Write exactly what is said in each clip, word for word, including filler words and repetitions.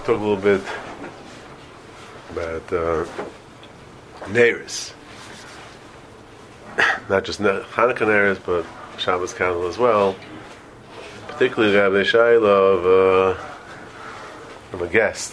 talk a little bit about uh, Neiris. Not just Hanukkah Neiris, but Shabbos candle as well. Particularly the Rabbi Shaila of, uh, of a guest.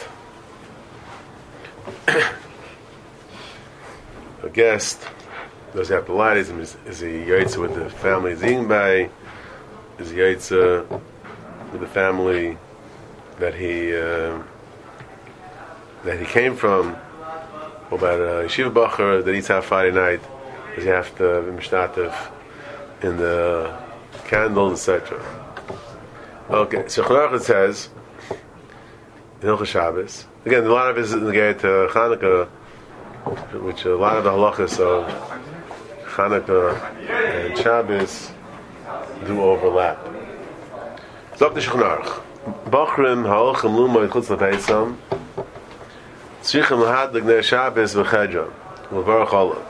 A guest does he have to light? Is, is he yaitza with the family he's eating by? Is he yaitza with the family that he uh, that he came from? What about a yeshiva bacher that eats out Friday night? Does he have to be mishtatev in the candles, et cetera? Okay, so Chanarach says in Hilchos Shabbos. Again, a lot of it is in the gate to Hanukkah, which a lot of the halachas of Hanukkah and Shabbos do overlap. Zok the Shulchan Bachrim ha'olchem lumay chutz lebeisam tzrichem lahadlik ner Shabbos v'chedra v'varach olav.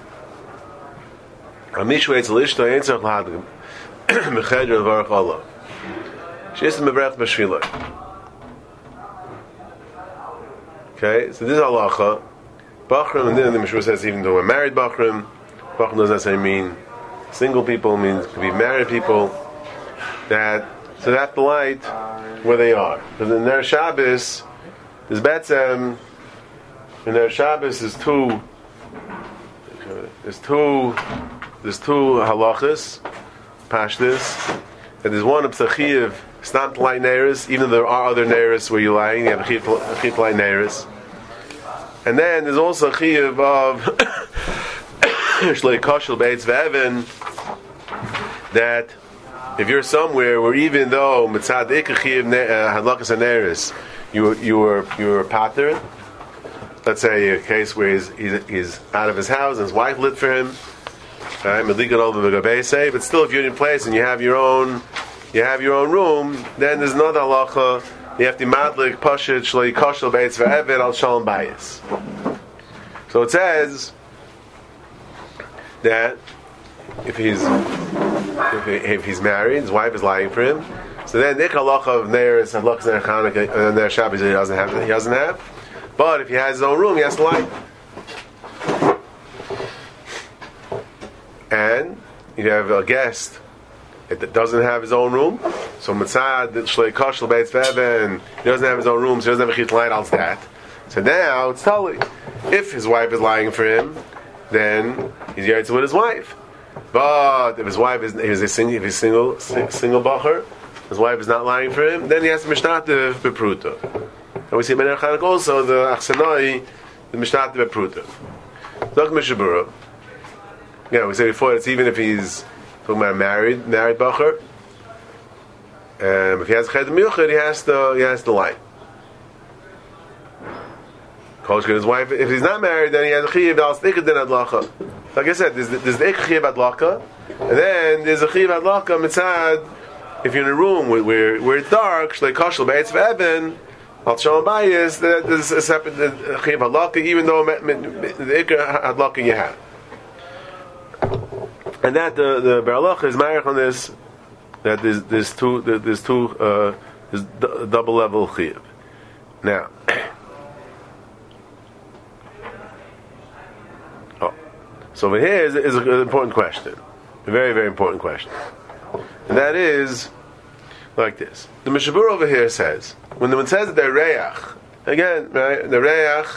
Amishu eitz l'ishto ein tzarich lahadlik v'chedra v'varach olav. She'es mevrech b'shviloi. Okay, so this is halacha. Bachrim, and then the Mishra says even though we're married Bachrim, Bachrim doesn't necessarily mean single people, it means it could be married people. That so they have to light where they are. Because in their Shabbos, there's Betzem, in their Shabbos there's two there's two there's two halachas, pashtas, and there's one of Psachiv, it's not to light neiris, even though there are other neiris where you're lying, you have a chiyuv to light neiris. And then there's also a chiyuv of Shlei Koshel Beitz Ve'evin, that if you're somewhere where even though Mitzad Ikar Chiyuv Hadlakas HaNeiris, you you were you were pater, let's say a case where he's, he's, he's out of his house and his wife lit for him, right? But still, if you're in place and you have your own you have your own room, then there's another halacha. You have to madlik pashit shlei koshel beitz ve'eved al shalom bayis. So it says that if he's if, he, if he's married, his wife is lying for him. So then nik halacha of neiris halakas ner Chanukah and ner Shabbos he doesn't have. He doesn't have. But if he has his own room, he has to light. And you have a guest that doesn't have his own room, so Mitzad Shlei Koshel Beitz Ve'evin, he doesn't have his own room, so he doesn't have a chiyuv to light al that. So now it's totally. If his wife is lying for him, then he's yaitza with his wife. But if his wife is, if he's a single, if he's single, single bacher, his wife is not lying for him, then he has to mishtatev bepruta. And we see in Menach Chanukah also the achsanoi, the mishtatev bepruta. Dok Mishabura. Yeah, we said before it's even if he's talking about a married married bacher. Um, if he has a cheder miyuchad, he has to he has to light. His wife. If he's not married, then he has a chiyuv al stikad din adlacha. Like I said, there's the, there's the chiyuv adlacha, and then there's a chiyuv adlacha mitzad. If you're in a room where where, where it's dark, shlei koshel beitz ve'evin al shalom bayis, there's a separate chiyuv adlacha, even though the ikar adlacha you have. And that the the Beralach is married on this. That there's there's two there's two uh, there's d- double level chiyuv. Now, oh, so over here is, is an important question, a very very important question, and that is like this. The Mishabur over here says when the one says that they're reach again, right? The reach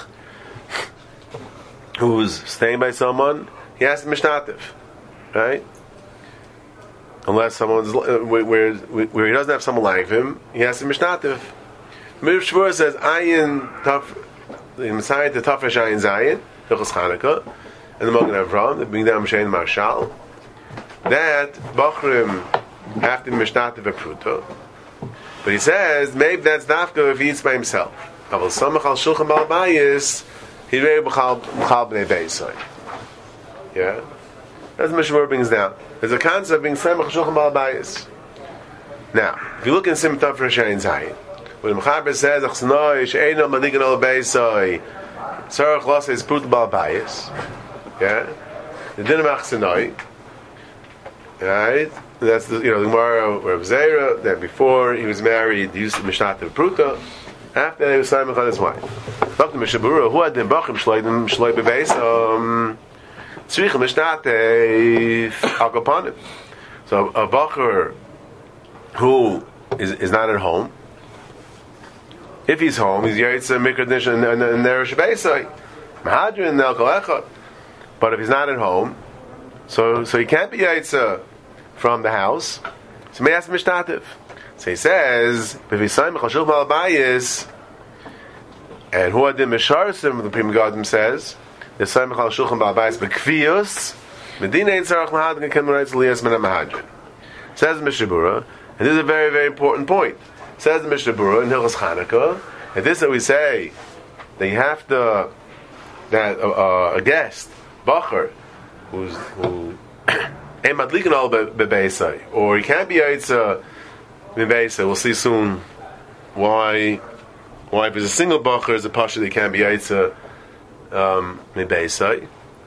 who's staying by someone, he has to mishnativ. Right? Unless someone's uh, where, where he doesn't have someone lying for him, he has to mishnativ. Mir Shvur says ayin taf the Messiah to tafresh ayin zayin Hilchos Chanukah and the Magen Avraham the bring down Mishayin Marshal that Bachrim have to mishnativ bepruta. But he says maybe that's dafka if he eats by himself. Aval samach al shulchan bal bayis he rei b'chal b'chal b'nei beisai. Yeah. As the Mishnah brings down, there's a concept of being Samach Shulchan Bal Bayis. Now, if you look in Sim Tov Rashayin Zayin, when the Mechaber says Achsanoi She'eino Madigan Ol Beisoi Tzarech Lasa is Prut Bal Bayis, yeah, the Din of Achsanoi, right? That's the you know the Gemara Rav Zera that before he was married he used to Mishnat of Pruta, After that, he was Saimach on his wife. Doctor Mishabura, who had the Bachim Shloim Shloim Bebeis, um, Tzricha Mishnate Akapanim. So a Bacher who is, is not at home, if he's home, he's Yaitza Mikradish and Neresh Beisai. Mahadrin Nel Kolechot. But if he's not at home, so so he can't be Yaitza from the house, so may ask Mishnativ. So he says, if he's Saimach Hashul Malabayis, and who adim Misharsim, the Prima Gadim says, the Saimach Hashul Malabayis Bekvius, Medina Yitzarach Mahadrin Ken Moritz Lias Mena Mahadrin. Says Mishabura, and this is a very, very important point. Says the Mishabura in Hilchos Chanukah, and this that we say, that you have to, that uh, uh, a guest, Bacher, who's, who, Emadlikin al Bebeisai, or he can't be Yitzah, we'll see soon why why if it's a single bacher is a pasha that can't be yaitza um mebeisai.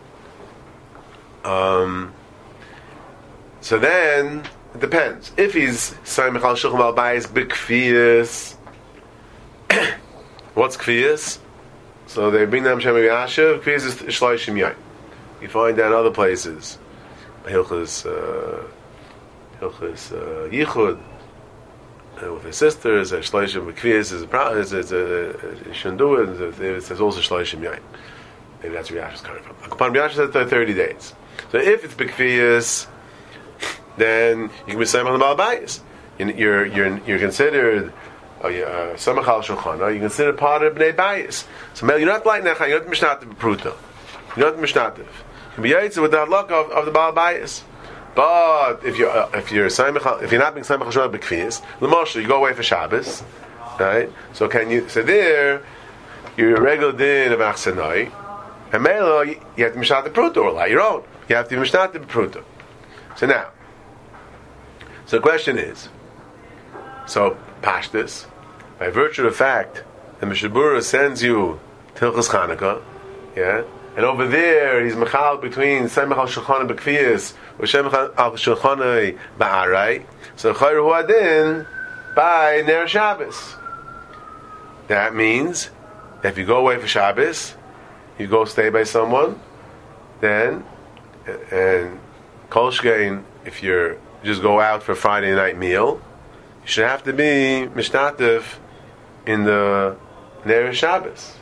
Um so then it depends. If he's Saimach al Shulchan al Bayis b'kfiyas, what's kfiyas? So they bring them Shem Yashav, kfiyas is shloishim yain. You find that in other places. Hilchos uh Hilchos uh, Yichud with his sisters, a shloishim b'kviyas is a problem. It's a you shouldn't do it. It says also shloishim yain. Maybe that's where Yash is coming from. Upon Yash says thirty days. So if it's b'kviyas, then you can be saying on the Balabayis. You're you're you're considered Samach al Shulchan. You consider part of Bnei Bayis. So you're not like Necha. You're not Mishnativ Pruta. You're not Mishnativ. You can be yaitz with the halakha of, of the Balabayis. But if you're uh, if you're if you're not being Saimach Hashul b'kfiyas, l'moshe you go away for Shabbos, right? So can you? So there, you're a regular din of Achsanai, and Melo you have to mishnat the pruta or like your own. You have to mishnat the pruta. So now, so the question is, so pashtus, by virtue of the fact that Mishabura sends you Hilchos Chanukah, yeah. And over there, he's mechal between Saimach al Shulchan b'kfiyas or Saimach al Shulchan ba'arai. So Chayr hu adin by Ner Shabbos. That means that if you go away for Shabbos, you go stay by someone, then and Kol Shkein, if you just go out for Friday night meal, you should have to be mishnativ in the Ner Shabbos.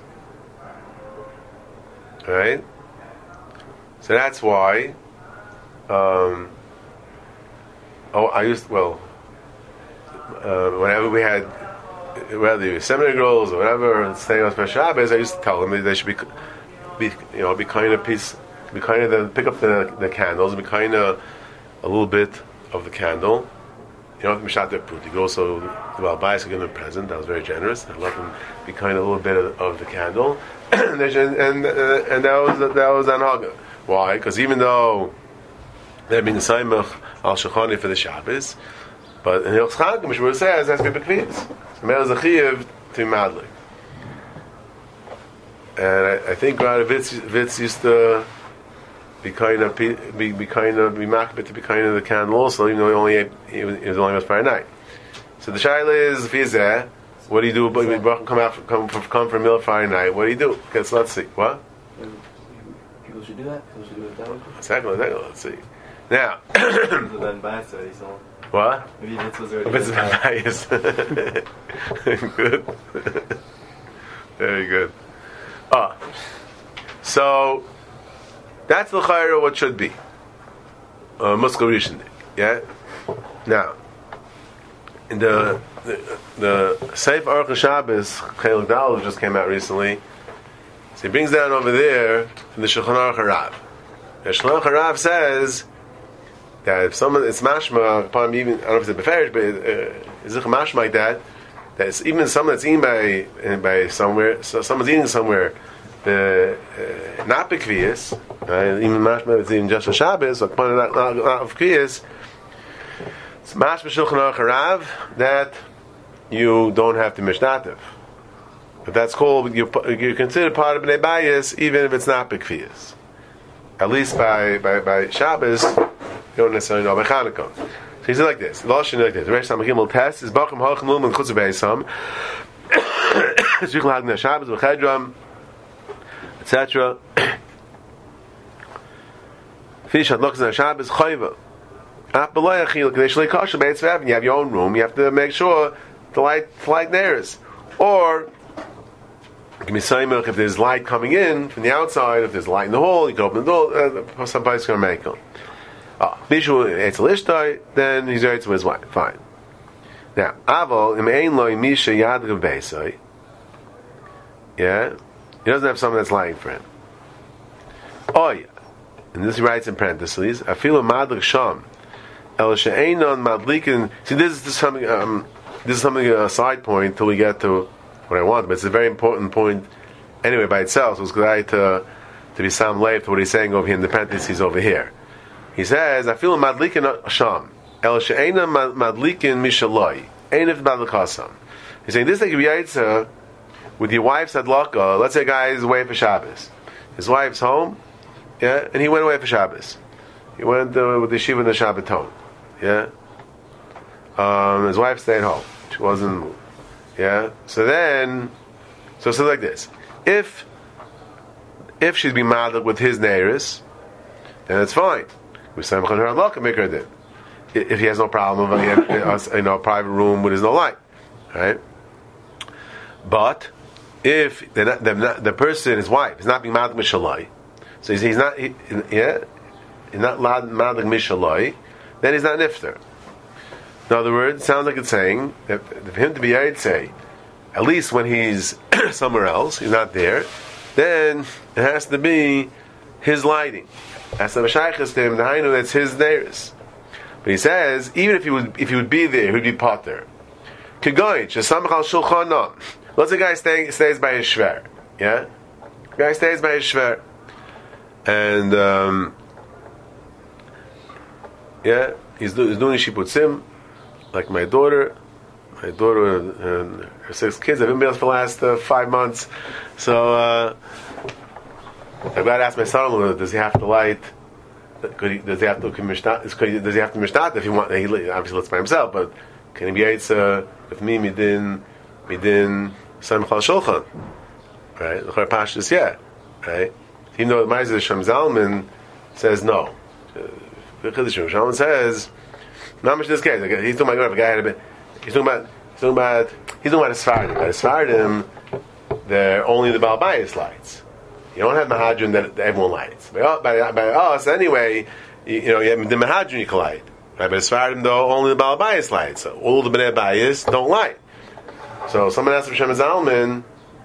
Right? So that's why um, oh I used well uh, whenever we had whether it was seminary girls or whatever staying on special Shabbos, I used to tell them that they should be be you know be kind of piece be kind of the, pick up the, the candles and be kind of a little bit of the candle. You don't have to mishat their prut. You could also well buy us give them a present. That was very generous. I let them be kind of a little bit of, of the candle. and and, uh, and that was that was anhaga. Why? Because even though they're being Saimach al Shulchan for the Shabbos, but in Hilchos Chanukah, Mishmur says has to be b'kviyas. So Mel is a chiyuv to madlik. And I, I think Rabbi Vitz, Vitz used to be kind of be, be kind of be makbet to be kind of the candle also, even though he only ate, he was, he was only on Friday night. So the shaila is if he's there. What do you do? When you come out, come for, come for a meal Friday night. What do you do? Okay, so let's see. What? People should do that. People should do it that way. Exactly. Exactly. Let's see. Now. What? Maybe Vitz was already biased. Good. Very good. Ah. So that's the chayra. What should be? Uh, Muskal Rishon. Yeah. Now. In the the, the Seif Aruch Shabbos Chelik Daled just came out recently. So he brings down over there from the Shulchan Aruch Harav. The Shulchan Aruch Harav says that if someone it's mashma upon even I don't know if it's a beferish, but uh, is it mashma like that? That it's even someone that's eaten by by somewhere, so someone's eating somewhere, the uh, not b'kviyas, right? Even mashma it's even just for Shabbos, but upon not not of kviyas. It's mash b'shulchan aruch harav that you don't have to mishnativ, but that's called you you consider part of bnei bayis even if it's not b'kviyas. At least by by by Shabbos, you don't necessarily know by Chanukah. So he said like this: the lashon like this. The Reish Samach Gimel test is bachim halachim lum and chutz beisam Zrichel Hagna Shabbos V'Chedram, et cetera. Fish had looks on Shabbos Chayva. You have your own room. You have to make sure the light, the light there is. Or give me saying if there's light coming in from the outside, if there's light in the hall, you can open the door. Uh, somebody's going to make them. Then he's married to his wife. Fine. Now, Aval im ein loy misha yad gevesai. Yeah, he doesn't have someone that's lying for him. Oh yeah, and this he writes in parentheses. I feel a madlik sham. El she'einon madlikin. See, this is, this is something. Um, this is something a side point till we get to what I want, but it's a very important point anyway by itself. So it's good to to be some late to what he's saying over here in the parentheses over here. He says, "I feel a madlikin sham." El she'ena madlikin mishaloi. Ain't if madlikasam. He's saying this thing could be yaitza with your wife's adlaka. Let's say a guy is away for Shabbos. His wife's home, yeah, and he went away for Shabbos. He went uh, with the shiva and the Shabbaton, yeah. Um, his wife stayed home. She wasn't, yeah. So then, so so like this. If if she's being madlik with his neiris, then it's fine. We say her adlaka make her din. If he has no problem with a you know, private room with his no light, right? But if not, the, the person, his wife, is not being madlik mishalai, so he's, he's not, he, yeah, he's not madlik mishalai, then he's not nifter. In other words, it sounds like it's saying that for him to be Yared say, at least when he's somewhere else, he's not there, then it has to be his lighting. That's the Mashaychas to him, the Hainu, that's his neiris. But he says, even if he would if he would be there, he would be potter. Let's say a guy staying, stays by his shver. Yeah? The guy stays by his shver. And, um, yeah, he's, do, he's doing shiputzim, like my daughter. My daughter and her six kids have been with us for the last uh, five months. So, uh, I've got to ask my son-in-law, does he have to light? Could he, does he have to mishtat? Does he have to mishtat if he want? He obviously lives by himself, but can he be eitza with me midin midin samchal shulchan? Right, the Pashtus, yeah, right. Even though the Meiser Shem Zalman says no, the Chiddush Shem Zalman says not much in this case. He's talking about if a guy had a bit. He's talking about he's talking about he's talking about a Sfardim. By a Sfardim, they're only the Baal Bayis lights. You don't have Mahadran that, that everyone lights. By, by, by us, anyway, you, you know, you have the Mahadran you can light. Right? But as far as though, only the Baal Bayis lights. So all the Bnei Bayis don't light. So someone asked for Shem Zalman,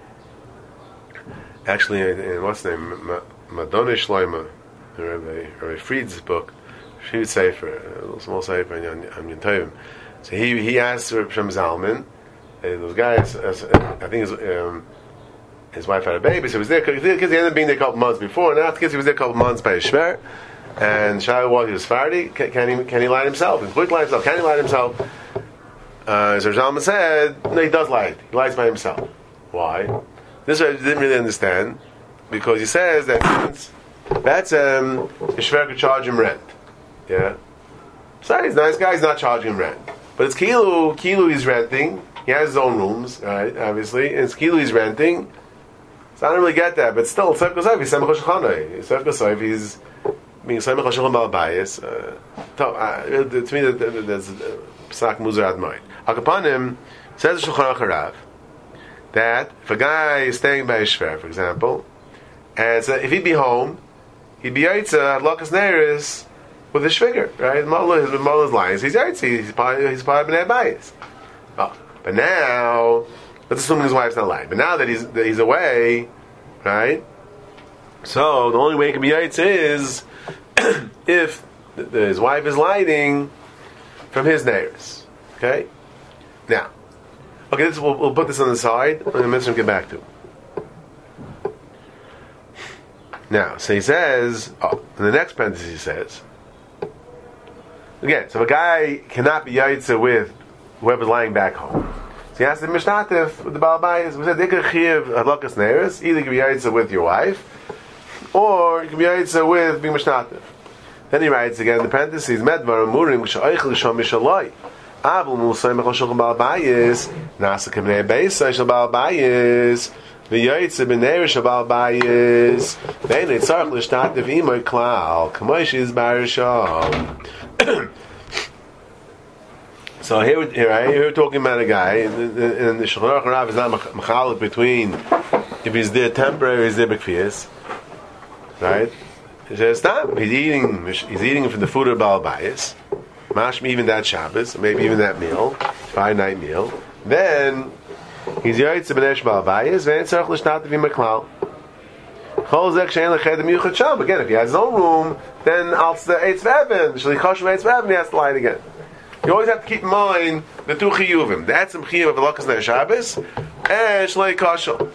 actually, in what's the name? Madonna Shloima, Rabbi Fried's book, she would say for a little small sefer on Yom Tovim. So he he asked for Shem Zalman, and those guys, I think it's, um, his wife had a baby, so he was there because he ended up being there a couple months before, and after he was there a couple months by his shver, and Shai was he was Fardi, can, can he can he light himself? He's going to light himself. Can he light himself? Uh, so Zalman said, no, he does light. He lights by himself. Why? This I didn't really understand, because he says that since that's um, his shver could charge him rent. Yeah, so he's a nice guy. He's not charging him rent, but it's Kilu. Kilu he's renting. He has his own rooms, right? Obviously, and it's Kilu he's renting. So I don't really get that, but still, Tzef Kosav, he's Semach HaShulchan. Tzef Kosav, he's being Semach HaShulchan Baal Bayis. To me, there's Psak Muzar Admoid. Akapanim says the Shulchan Aruch that if a guy is staying by a shver, for example, and so if he'd be home, he'd be Yaitza, Lakas Neiris, with a shviger, right? His mother's lying. He's Yaitza, he's part, he's part of Bnei Bayis. Oh, but now, let's assume his wife's not lying. But now that he's that he's away, right? So the only way he can be yaitz is if the, the, his wife is lighting from his neighbors. Okay. Now, okay, this, we'll, we'll put this on the side. I'm going to mention get back to. Now, so he says. Oh, in the next parenthesis he says. Again, so if a guy cannot be yaitz with whoever's lying back home. So he has to mishnatif with the Baal Bayis. We said they could chiv hadlakas neiros. Either you can be yaitza with your wife, or you can be yaitza with being mishnatif. Then he writes again in the parentheses, Medvar Amurim Sha'aychel Sham Mishalai. Abel Musa Mechal Shulchan Baal Bayis Nasa K'Bnei Beis Shel Baal Bayis V'Yoytze B'Nei Shel Baal Bayis V'Einei Tzarich L'Shtat Dev'Imoy Klal K'Moy She's Barisham. So here, here, right, here we're talking about a guy, and the Shulchan Aruch Rav is not machalik between if he's there temporary or he's there b'kfiyas, right? He says, stop. He's eating. He's eating from the food of Baal Bayis, mashma even that Shabbos, maybe even that meal, five night meal. Then he's yoytze b'nesh Baal Bayis, ve'en tzarich l'shtat v'im klal. Chol zek she'en lecheder miyuchad sham. Again, if he has his own room, then al the eitz v'evan, shlichoshu eitz v'evan, he has to light again. You always have to keep in mind the two chiyuvim. That's some chiyuv of Velakas Ner Shabbos and Shlei Kashal.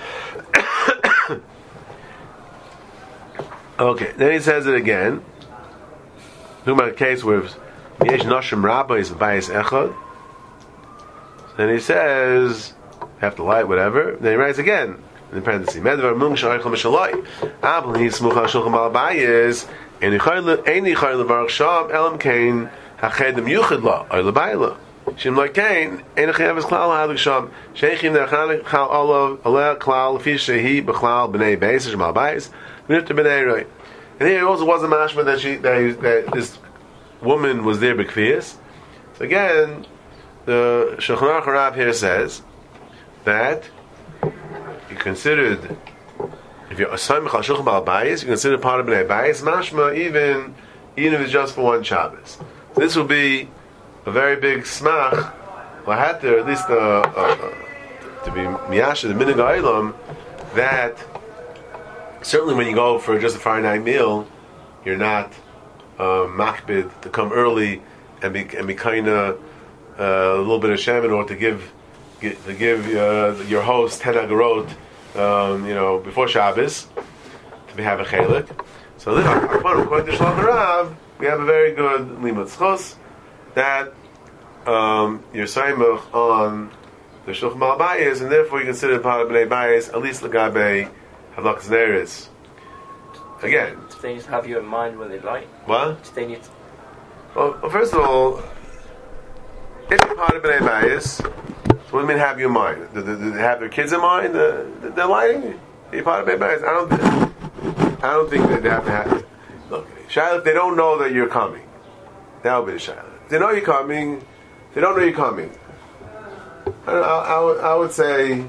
Okay, then he says it again. Talking about a case where Yesh Nashim Rabba is Bayis Echad. Then he says, have to light whatever. Then he writes again in parentheses. Medvar Mung Shaychel Mishalai. Abel He Smucha Shulchan Baal Bayis. Ein Yichayil Levarach Sham Elam Kain. Hachedem yuchid la or lebayla. Shim like Cain, ein chayav klal hadik sham. Sheichim derchan chal olav aleh klal lefi shehi b'klal b'nei beis shmal beis v'nifter b'nei roi. And here it also wasn't mashma that she that, that this woman was there b'kfiyas. So again, the Shulchan Aruch Rav here says that you considered if you're a son mechal shulchan bal bayis, you consider part of b'nei bayis mashma even even if it's just for one Shabbos. This will be a very big smach, lahater, at least uh, uh, to be miyasha, the minig ha'ilam, that certainly when you go for just a Friday night meal, you're not uh, machbid to come early and be and be kind of uh, a little bit of shaman, or to give get, to give uh, your host ten agarot, um, you know, before Shabbos to be have a chelik. So this, according to Shulchan Rav, we have a very good limud schos that um, you're saimach on the Shulchan Baal Bayis, and therefore you consider part of Bnei Bayis, at least legabe havlakas neris. Again, do they need to have you in mind when they light? What? Do they need to... Well, well, first of all, if you're part of Bnei Bayis, what do you mean have you in mind? Do, do, do they have their kids in mind? Uh, they're lighting. You're part of Bnei Bayis. I don't. Think, I don't think that they have to have. Look, Shiloh, they don't know that you're coming. That would be the Shiloh. They know you're coming. They don't know you're coming. I, I, I, would, I would say.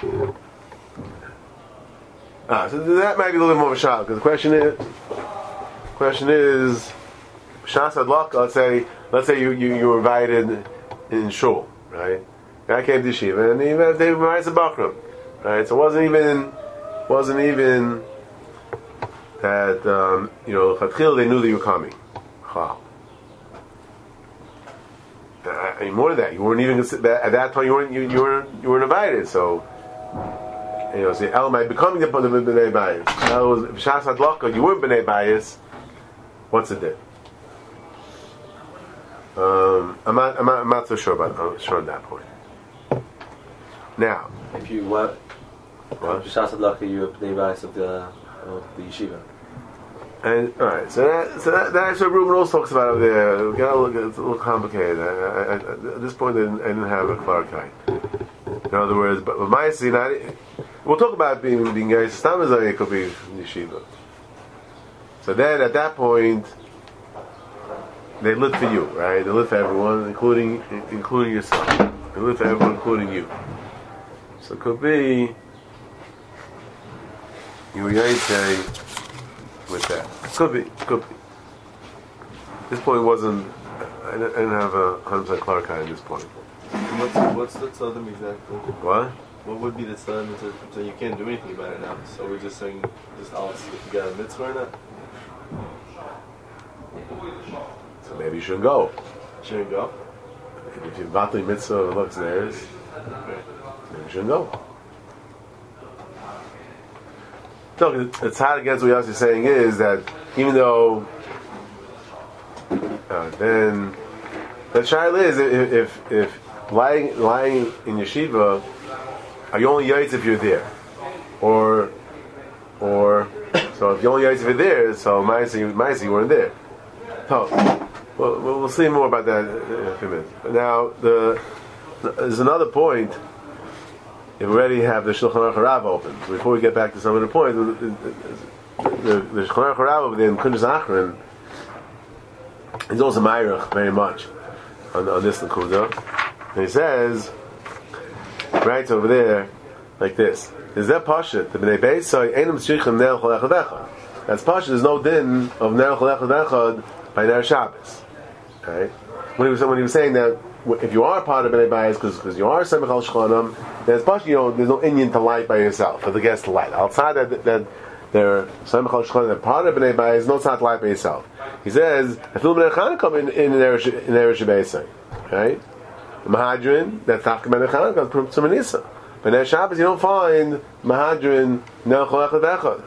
Ah, so that might be a little bit more of a Shiloh, because the question is, question is, Shas Adlaka. Let's say, let's say you, you, you were invited in shul, right? Guy came to yeshiva, and he they invited to Bachram, right? So it wasn't even, wasn't even. That um, you know, Chatchil, they knew that you were coming. Wow. I mean, more than that, you weren't even at that time. You weren't you, you weren't you weren't invited. So you know, say Elamai becoming the b'nei bayis. That was Shas Hadlaka. You weren't b'nei bayis. What's it did? Um, I'm not I'm not I'm not so sure about I'm sure on that point. Now, if you what? What? Shas Hadlaka, you were b'nei bayis of the of the yeshiva. And all right, so that so that, that's what Ruben also talks about over there. We gotta look, it's a little complicated. I, I, I, at this point, I didn't, I didn't have a clarify. In other words, but with my scene, we'll talk about being being guys. Stamazay could be yeshiva. So then, at that point, they live for you, right? They live for everyone, including including yourself. They live for everyone, including you. So it could be you would say. With that, could be, could be. This point wasn't. I didn't, I didn't have a hundred percent clarify at this point. What's what's the tzaddim exactly? What? What would be the tzaddim? So you can't do anything about it now. So we're just saying, just I'll see if you got a mitzvah or not. So maybe you shouldn't go. Shouldn't go. If you're battling mitzvah, looks theirs. Maybe you shouldn't go. So it's hard against what Yossi is saying is that even though uh, then the child is if, if if lying lying in yeshiva, are you only yaitz if you're there, or or so if you only yaitz if you're there, so Maisi Maisi you weren't there. So Well, we'll see more about that in a few minutes. Now, the, there's another point. If we already have the Shulchan Aruch Harav open, so before we get back to some of the points, the, the Shulchan Aruch Harav over there in Kundas Achron is also Meirach very much on, on this Nakuda. And he says, right over there, like this: is that Pashat? The Bnei Beis say Einam Tzrichim Ner Chol Echad Echad. That's Pashat. There's no din of Ner Chol Echad Echad by Ner Shabbos. Right? When he was when he was saying that if you are part of Bnei Beis because you are Semech Al Shchonim, then it's Pashat. You know, there's no Indian to light by yourself for the guest to light. Outside that that they're Semech Al Shchonim, they're part of Bnei Beis. No tzad to light by yourself. He says if you Bnei Chanukah in in Eresh in Eresh Beis, right? The Mahadrin that's Tafka Bnei Chanukah from Tzmanisa. But in Shabbos you don't find Mahadrin Ner Chol Echad Echad.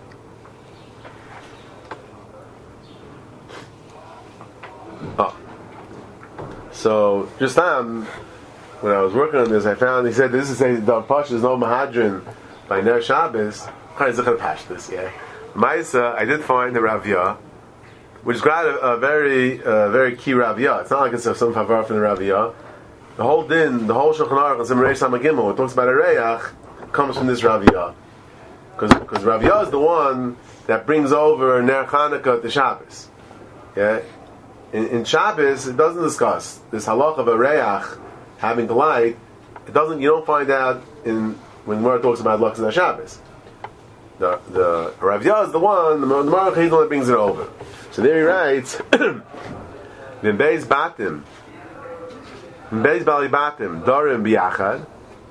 Oh. So just um, when I was working on this, I found he said this is saying the Pash is no Mahadrin by Ner Shabbos. How is it going to pass this? Yeah, Ma'isa. I did find the Raviyah, which is quite a, a very, uh, very key Raviyah. It's not like it's some favar from the Raviyah. The whole din, the whole Shulchan Aruch and Simon Reish Samagimel, it talks about a Reyach, comes from this Raviyah. Because Raviyah is the one that brings over Ner Chanukah to Shabbos. Yeah? In, in Shabbos, it doesn't discuss this halach of a Reyach having the light. It doesn't, you don't find that in, when Gemara talks about Lux and Shabbos. The, the Raviyah is the one, the Marach he's the one that brings it over. So there he writes, V'beis Batim, Beis Bali Batim, Dorim Biyachad,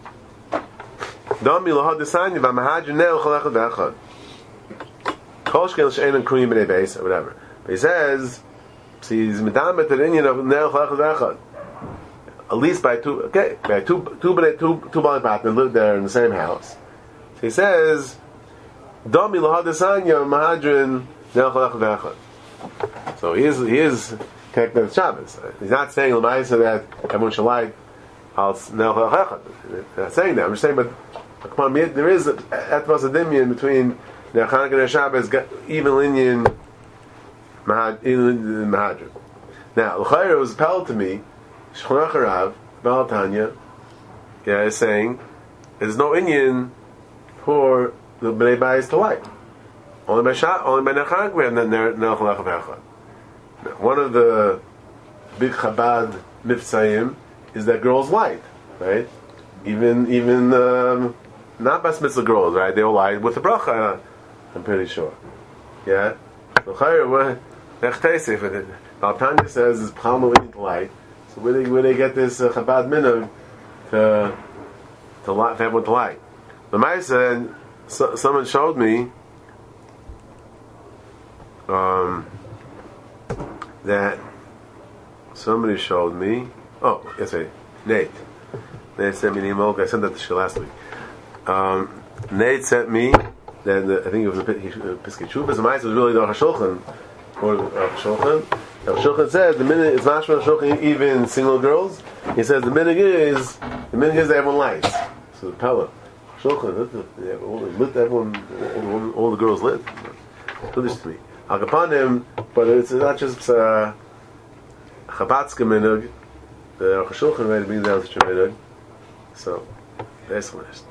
Dom Milohad Desanya, V'mahadrin Nel Chol Echad V'echad, Kol Shkel She'en and Kriyim B'nei Beis, or whatever. But he says, see, he's Medamet the Indian of Nel Chol Echad V'echad. At least by two, okay, by two, two, two, two, two Bali Batim lived there in the same house. So he says, Dom Milohad Desanya, Mahadrin Nel Chol Echad V'echad. So he is, he is connected with Shabbos. He's not saying L'maisa that everyone should light al Nel Chol Echad. He's not saying that. I'm just saying, but there is Etvas Adimian between Ner Chanukah and Ner Shabbos, even Linyan Mahadrin. Now, L'chayr was appelled to me, Shulchan Aruch Harav, Baal Tanya, yeah, is saying there's no Indian for the Bnei Bayis to light. Only by Shah, only by Ner Chanukah we have Ner Chol Echad V'echad. One of the big Chabad miftzayim is that girls light, right? Even even um, not bas mitzvah girls, right? They all light with the bracha. I'm pretty sure. Yeah. The Chayr, the Baal Tanya says is palmolin to light. So where they where they get this uh, Chabad minhag to to light, to everyone to light? The Ma'aseh, so, someone showed me. Um, that somebody showed me. Oh, yes, wait. Nate. Nate sent me an email. I sent that to you last week. Um, Nate sent me that the, I think it was a Piskei Teshuvos. The Ma'aseh was really the Aruch HaShulchan, or Aruch HaShulchan. The Aruch HaShulchan said the minute it's not Aruch HaShulchan even single girls. He says the minute is the minute is that everyone lights. So the Pella Shulchan lit, lit everyone, all, all the girls lit. Do this to me. Agapanim, but it's not just uh, Chabadska minhag. The Aruch HaShulchan made brings down such a minhag. So that's finished.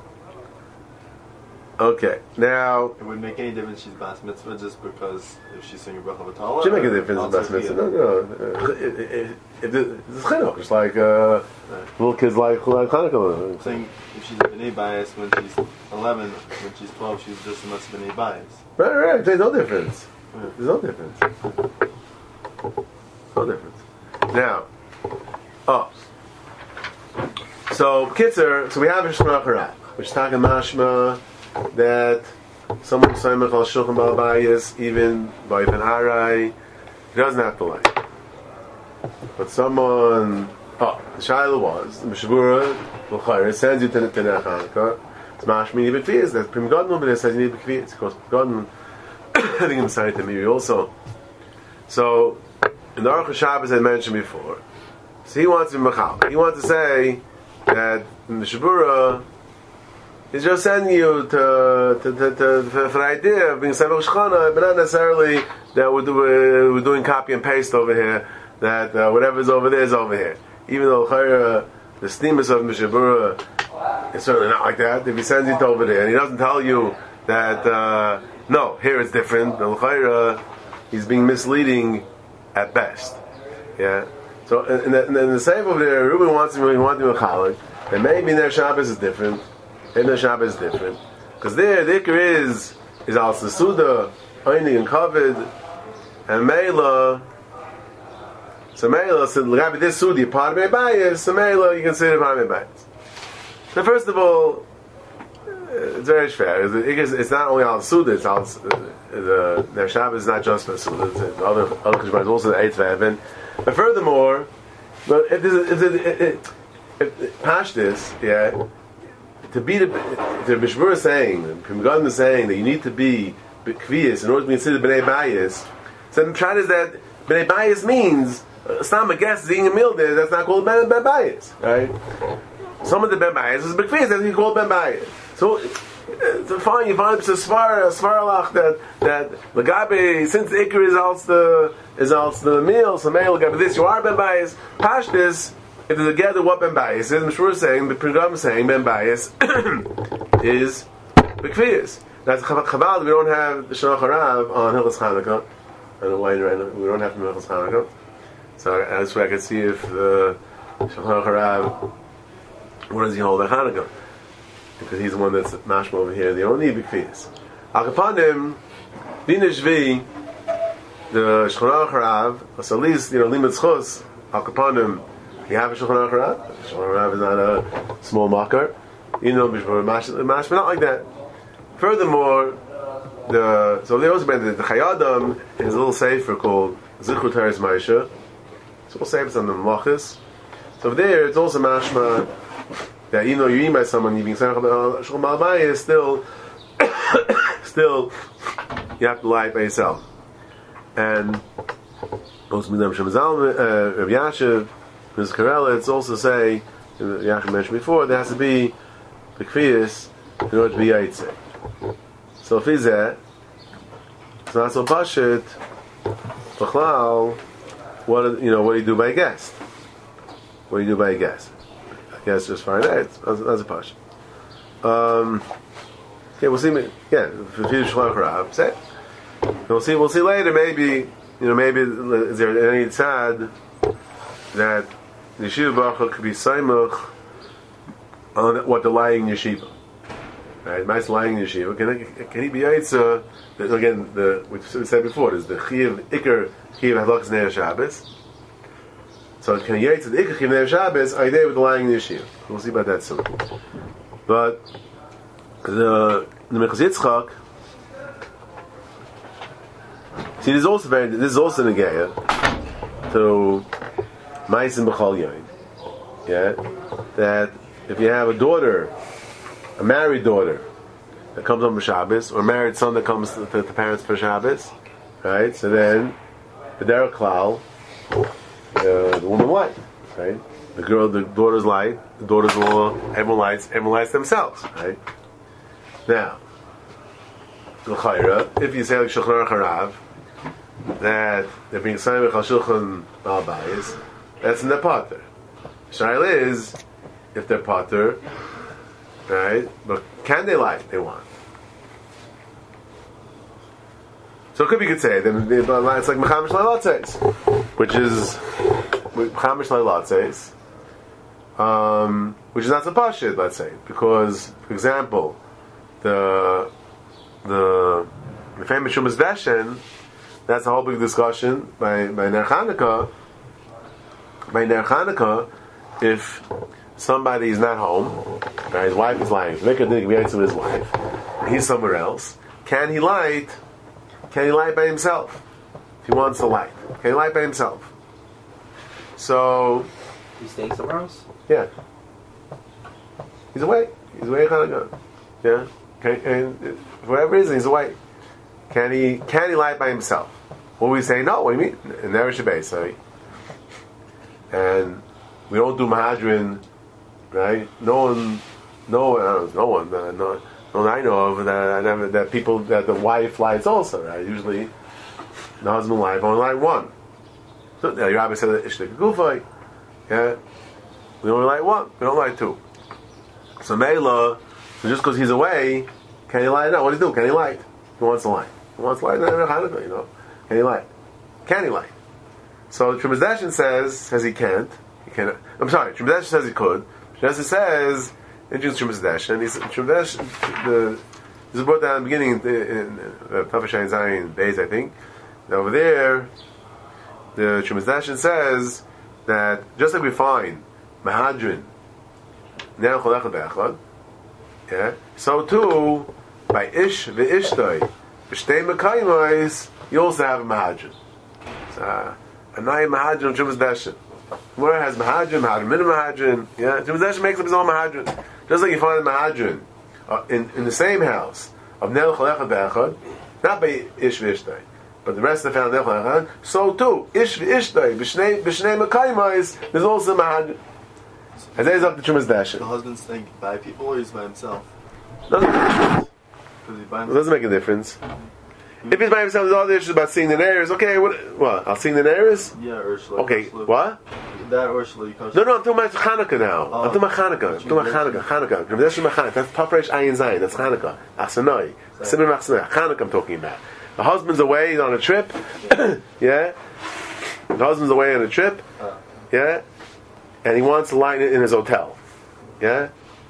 Okay, now it would make any difference. She's bas mitzvah just because if she's singing bracha v'tala. Should make a difference in bas mitzvah. No, no. Uh, it, it, it, it, it's chinuch. It's like uh, right. Little kids like like Chanukah. Saying if she's b'nei bayis when she's eleven, when she's twelve, she's just as much b'nei bayis. Right, right. There's no difference. There's no difference. No difference. Now, oh, so Kitzer. So we have a Shulchan Aruch Harav, which is talking mashma that someone who's Samech Al Shulchan Baal Bayis, even by Ibn Arai, he doesn't have to light. But someone, oh, the Shaila was the Mishabura L'chayr sends you to Ner Chanukah. It's mashma need b'kviyas. That's Prim Godnon, but it says you need b'kviyas. Of course, Godnon. I think I'm sorry to me also. So, in the Aruch HaShabbos I mentioned before, so he wants to be machal. He wants to say that the Shabura is just sending you to, to, to, to for, for the idea of being Samech Shechana, but not necessarily that we're, do, we're doing copy and paste over here. that uh, whatever's over there is over here. Even though uh, the steamers of Mishabura is certainly not like that. If he sends it over there and he doesn't tell you that uh, no, here it's different, uh, he's being misleading at best. Yeah. So in the, in the same over there, Reuben wants him. He wants him a chalik. And maybe their Shabbos is different. Maybe their Shabbos is different because there the ikar is is al sesuda, oining and covered, and meila. So meila, so l'gabi this sudi part of mebayis. So meila, you consider part of mebayis. So first of all, it's very fair. It's, it's not only al suda. It's al the their Shabbos is not just for suda. It's other other kishmaris also the eighth heaven. But furthermore, but if there's if, if, if, if, if pashtus, yeah, to be the the Mishmur is saying, the Pimgadim is saying that you need to be kviyas in order to be considered bnei bayis. So the pshat is that bnei bayis means stam a guest eating a meal there. That's not called ben bayis, right? Some of the ben bayis is bekviyas that's called ben bayis. So. So fine, you find it's a svar, a svaralach that that legabe since the ikar is also the is also the meal. So may legabe this you are ben bayis. Pashtus if they're together what ben bayis is. Mishmur is saying the program is saying ben bayis is bekviyas. That's Chabad. We don't have the Shulchan Harav on Hilchos Chanukah. I don't know why right now. We don't have the Hilchos Chanukah. So that's where I can see if the Shulchan Harav what does he hold at Chanukah. Because he's the one that's mashma over here. They don't need b'kfiyas. Al kapanim, binishvi, the Shulchan Harav, so at least you know limit schos. Al kapanim, you have a Shulchan Harav. Shulchan Harav is not a small marker. You know, mashma not like that. Furthermore, the so they also mentioned the Chayadam is a little safer called Zichur Teres Maisha. It's all safer on the Malachis. So there, it's also mashma. That even though you eat by someone, you being Shulchan Malbayis, still, still, you have to lie by yourself. And also, Midam Shemazal, Rav Yashiv, Miz Karela, it's also say, Yashiv mentioned before, there has to be the Kfiyas in order to be Yitzeh. So if he's that, it's not so pashit. B'chlal, what you know? What do you do by a guest? What do you do by a guest? Yes, just fine. That's, that's a push. Um, okay, we'll see. Yeah, for Peter Shulchan Harav, say. We'll see. We'll see later. Maybe you know. Maybe is there any tzad that the yeshiva baruch could be saimuch on what the lying yeshiva, right? Nice lying yeshiva. Can can he be yaitza? Again, the we said before is the chiv ikar chiv halakas ne'er Shabbos. So can you to the ikar chiv ne'er Shabbos? Are you there with the lying yeshiva? We'll see about that soon. But the the Mechaz Yitzchak, see, this is also very. This is also an ageya to Ma'asim B'chol Yain. Yeah, that if you have a daughter, a married daughter that comes home for Shabbos, or a married son that comes to, to the parents for Shabbos, right? So then the derech klal, the, the woman light, right? The girl, the daughter's light, the daughters-in-law, everyone lights, everyone lights themselves, right? Now, if you say like Shulchan Harav, that they're being signed with Shulchan Malbayis, that's in their pater. Shaila is if they're pater, right? But can they lie if they want? So it could be good say then it's like Mechamish Lailatzes, which is Mechamish Lailatzes, um, which is not so pashit, let's say, because, for example, the the the famous Shumas Veshen, that's a whole big discussion by by Ner Chanukah. By Ner Chanukah, if somebody is not home, right, his wife is lying, so make a dig with his wife, he's somewhere else. Can he light? Can he light by himself? If he wants to light, can he light by himself? So he's staying somewhere else. Yeah, he's away. He's away. Chanukah. Yeah, can, and for whatever reason, he's away. Can he? Can he light by himself? Well, we say no. What do you mean? And never should sorry. And we don't do mahadrin, right? No one, no, uh, no one, uh, no, no one I know of that, that people that the wife lights also, right? Usually, the husband light only light one, So now your rabbi said that ishtek gufay. Yeah, we only like one. We don't like two. So Mela, so just because he's away, can he light? No, what does he do? Can he light? He wants to light. He wants to light. No, no, Hanukkah, you know. Can he light? Can he light? So Trumas Dashen says says he can't. He can't. I'm sorry. Trumas Dashen says he could. Trumas Dashen says introduce Trumas Dashen. He's Trumas Dashen. The this is brought down in the beginning in Tafashayin Zayin Beis, I think. Now over there, the Trumas Dashen says that just like we find Mahadrin, Ner Cholechad Be'echad, yeah, so too by Ish ve'Ishtoi, B'shtei Mekayimos, you also have a Mahadrin. So, a Nai Mahadrin of Trumas Dashen. Where has Mahadrin, Mahadrin, Min Mahadrin, yeah, Trumas Dashen makes up his own Mahadrin. Just like you find Mahadrin uh, in, in the same house of Ner Cholechad Be'echad, not by Ish ve'Ishtoi, but the rest of the family, Ner so too, Ish ve'Ishtoi, B'shnei Mekayimos, there's also Mahadrin. And there's up to Trumas Dashen. The husband's staying by people or he's by himself? Doesn't make a difference. Because he's by It himself. doesn't make a difference. If he's by himself, there's all the issues about seeing the neighbors. Okay, what? What? I'll sing the neighbors? Yeah, Ursula. Okay, Ursula. what? That Ursula, you can't. No, no, I'm talking about Hanukkah now. Oh. I'm talking about Hanukkah. I'm talking about Hanukkah. Hanukkah. That's Hanukkah. That's Papresh Ayin Zayin. That's Hanukkah. Achsanoi. Simon Achsanoi. Hanukkah I'm talking about. The husband's away, he's on a trip. Yeah? The husband's away on a trip. Uh. Yeah? And he wants to light it in his hotel. Yeah?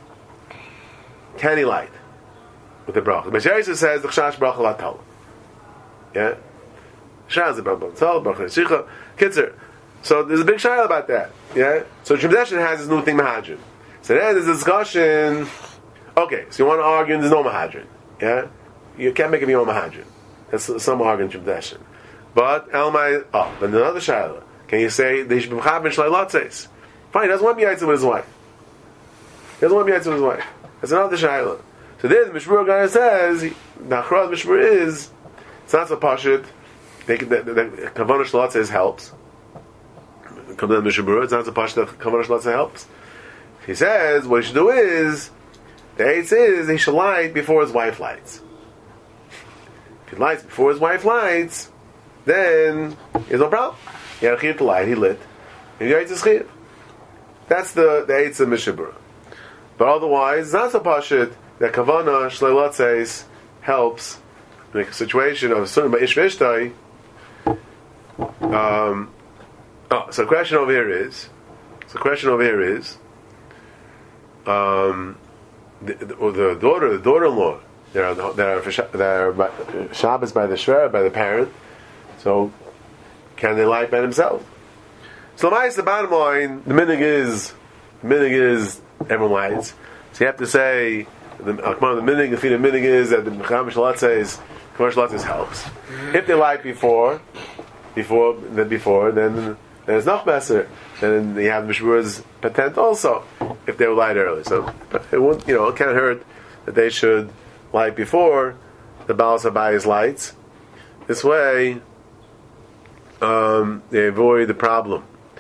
Can he light? With the bracha. But Yosef says the chash bracha latal. Yeah, shaz bracha latal bracha shicha kitzer. So there's a big shayla about that. Yeah. So Trumas Dashen has this new thing mahadrin. So then there's a discussion. Okay, so you want to argue and there's no mahadrin. Yeah, you can't make it your own mahadrin. That's some argument Trumas Dashen. But Elmai, oh, but another shayla. Can you say they should be mechaber shleilatzes? Fine, he doesn't want to be yaitz with his wife. He doesn't want to be yaitz with his wife. That's another shayla. So there, the Mishmur guy says, the Achrad Mishmur is, it's not so pashut, the Kavanah Shlat says helps. Kavanah Mishmur, it's not so pashut that Kavanah Shlat says helps. He says, what he should do is, the Eitz is, he should light before his wife lights. If he lights before his wife lights, then there's no problem. He had a chiyuv to light, he lit, and he Eitz is chiyuv. That's the, the Eitz of Mishmur. But otherwise, it's not so pashut that Kavanah Shleilatzes helps in a situation of a certain by Ish Vishtai. Um, oh, so the question over here is, so the question over here is, um, the, the, the daughter, the daughter-in-law, they are they are they are by, Shabbos by the shver, by the parent. So can they light by themselves? So the bottom line, the minig is, the minig is everyone lights. So you have to say. The Akman, the minig, the feed of minig is that the Mecham Shalat says commercial Shalat says helps. Mm-hmm. If they light before, before, then before, then then it's not better. Then you have Mishmur's patent also. If they light early, so it won't, you know, it can't hurt that they should light before the Baal Sabay's lights. This way, um, they avoid the problem.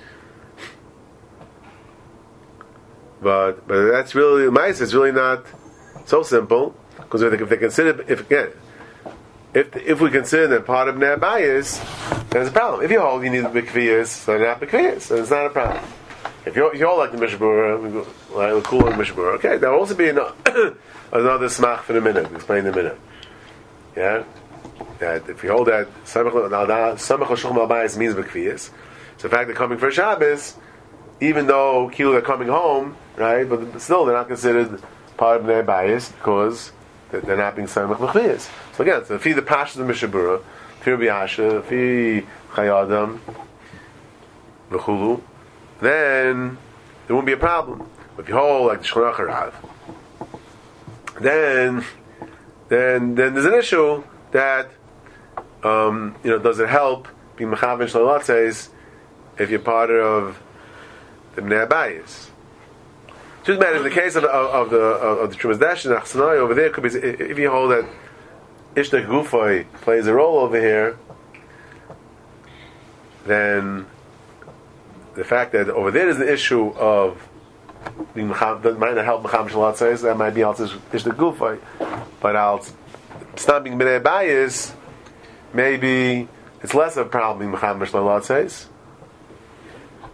But but that's really nice. It's really not so simple, because if, if they consider, if again, if if we consider that part of Bnei Abayis, then it's a problem. If you hold you need the B'kviyas, then not B'kviyas, then it's not a problem. If you if you hold like the Mishbura, like the cooler Mishbura, okay, there will also be another, another smach for the minute. Explain the minute. Yeah, that if you hold that Samach L'Shulchan Abayis means B'kviyas, so the fact they're coming for Shabbos, even though Kilu they're coming home, right? But still they're not considered part of their bias because they're not being samach l'chviyas. So again, so if the pashas of Mishabura, if you biyasha, if you chayadam, v'chulu, then there won't be a problem. But if you hold like the Shulchan Aruch, then then then there's an issue that um, you know, does it help being mechaven shleilatzes if you're part of the Bnei Abayis? Just matter in the case of, of, of the of, of the Trumas Dashen Achsanoi over there, could be if you hold that Ishtek Gufay plays a role over here, then the fact that over there is an issue of being that might not help Mecham Shalat says that might be also Ishtek Gufay, but I'll stop being Bnei Abayis, maybe it's less of a problem being Mecham Shalat says.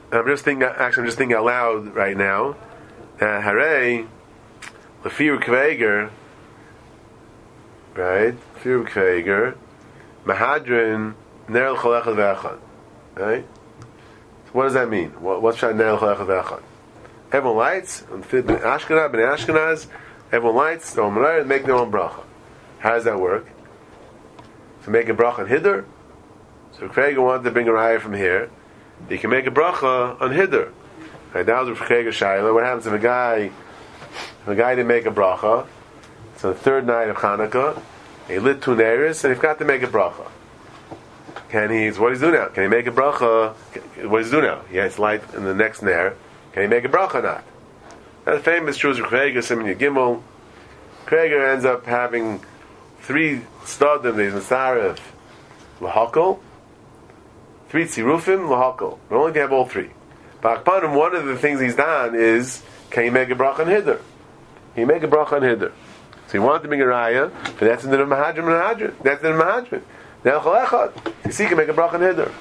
I'm just thinking. Actually, I'm just thinking out loud right now. Hare, lefir kveger, right? Lefir kveger, mahadrin nerel cholechad ve'echad, right? So what does that mean? What, what's that nerel cholechad ve'echad? Everyone lights. Ashkenaz, ben Ashkenaz. Everyone lights. They're all make their own bracha. How does that work? To make a bracha on Hiddur. So Kreger wanted to bring a raya from here. You can make a bracha on Hiddur. Right, that was Kreger Shaila. What happens if a guy, if a guy didn't make a bracha? It's on the third night of Hanukkah. He lit two neiros and he forgot to make a bracha. Can he? What he's doing now? Can he make a bracha? What does he do now? He has light in the next nair. Can he make a bracha or not? That's famous truth of Kreger Simon Gimel. Kreger ends up having three stadim. There's Nasarif Lahakol. Three tzirufim, lahakol. We only have all three. But Akpanim, one of the things he's done is, can you make a bracha on Hiddur? Can you make a bracha on Hiddur? So he wanted to bring a raya, but that's in the Mahadrim and Mahadrim. That's in the Mahadrim. Now Chalechad. You see, he can make a bracha on Hiddur.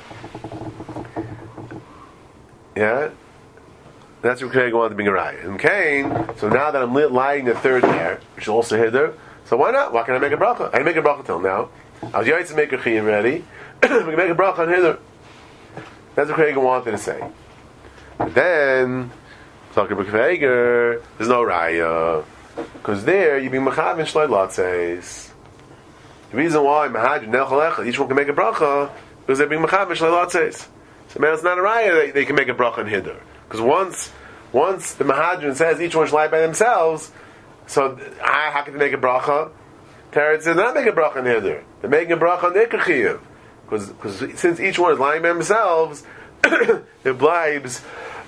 Yeah? That's what Craig wanted to bring a raya. And Cain, so now that I'm lighting the third there, which is also Hiddur, so why not? Why can't I make a bracha? I didn't make a bracha till now. I was yaitzim to make a chiyuv ready. We can make a bracha on Hiddur. That's what Craig wanted to say. But then, talking about Kreger, there's no raya. Because there, you be mechav and shloi latzes. The reason why Mahadr Nel Chalechad, each one can make a bracha, because they're being mechav and shloi latzes. So man, it's not a raya that they can make a bracha on Hiddur. Because once, once the Mahadran says each one should lie by themselves, so ah, how can they make a bracha? Teretz says not make a bracha on Hiddur. They're making a bracha on Ikar Chiyuv. Because since each one is lying by themselves, it blibes.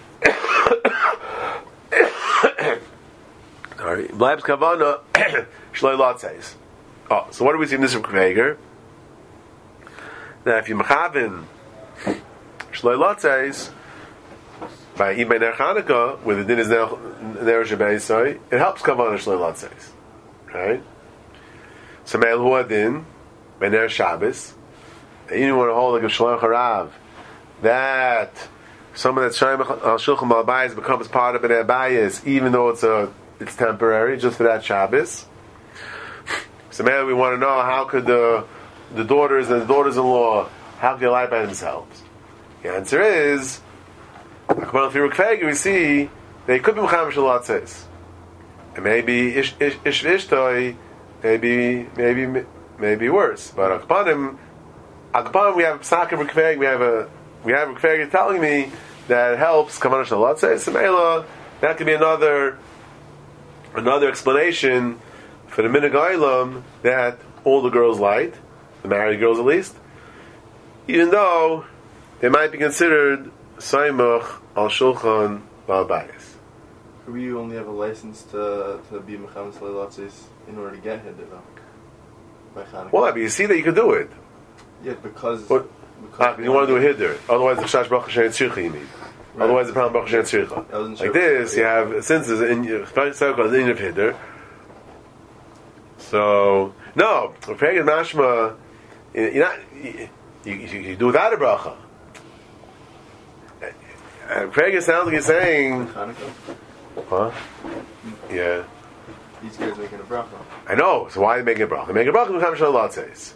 Sorry, blibes kavana shloi latzes. Oh, so what do we see in this from Kreger? That if you mechavin shloi latzes by Ibn Ner Chanukah, where the din is Ner Shabbat, it helps kavana shloi latzes, right? So Meil Hu Adin by Ner Shabbos. You want to hold like a Shalom Harav that someone that's Shayim al Shulchan Malbayis becomes part of an Abayis, even though it's a it's temporary, just for that Shabbos. So, man, we want to know how could the the daughters and the daughters-in-law how could they lie by themselves? The answer is, we see they could be Mecham Shalat says, and maybe Ish Ish Ish Ishtoi, maybe maybe maybe worse, but Akpanim. Akpan, we have Psaka Rukveg, we have a we have Rukveg telling me that it helps Kavanah Shalat says Samela. That could be another another explanation for the Minhag Olam that all the girls light, the married girls at least, even though they might be considered Saimach al Shulchan Balbayis. We only have a license to to be Mechamis Leilatzis in order to get Hiddur though. By Chanukah. Well, I mean, you see that you can do it. Yeah, because, what? because ah, you want to do a Hiddur. Otherwise, the Chash Baruch Hashem Tzircha you need. Right. Otherwise, the problem Baruch Hashem Tzircha. Like this, you have since it's in your circle is in your Hiddur. So no, Preg Mashma, you're not. You, you, you do without a bracha. Preg sounds like you're saying. Huh? Yeah. These guys making a bracha. I know. So why are they making a bracha? They make a bracha with Ham Shalat says.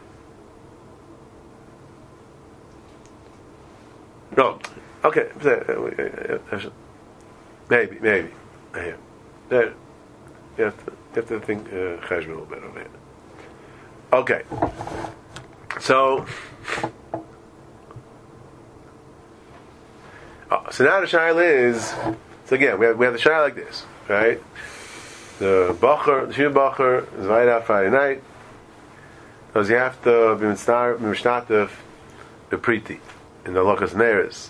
No. Okay. Maybe, maybe. Here. There. You have to, you have to think uh, Cheshbon a little bit over here. Okay. So, oh, so now the shaila is, so again, we have, we have the shaila like this, right? The Bacher, the Shiva Bacher is right out Friday night. Because you have to be Mishnatif, the Priti, in the Lokas Neres.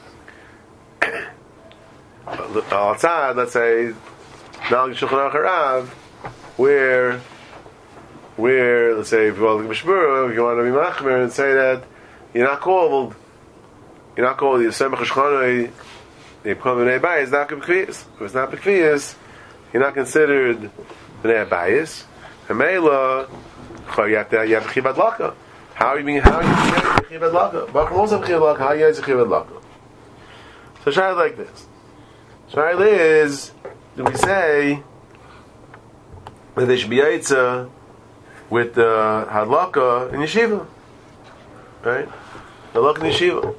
Outside, let's say, now Shulchan Aruch Harav, where, where, let's say, if you want to Bishbura, if you want to be Machmer and say that you're not called, you're not called, you're Semach Shchonoi, you become an Ebayis, it's not Bekviyas. If it's not Bekviyas, you're not considered an Ebayis. And Meila, you have to, you have a Chibad Laka. How are you being, how are you being Chibad Laka? Baruch also have Chibad Laka, how are you guys a Chibad Laka? So Shaila like this. Shaila is, do we say that they should be Yaitza with the Hadlaka in Yeshiva? Right? Hadlaka in Yeshiva.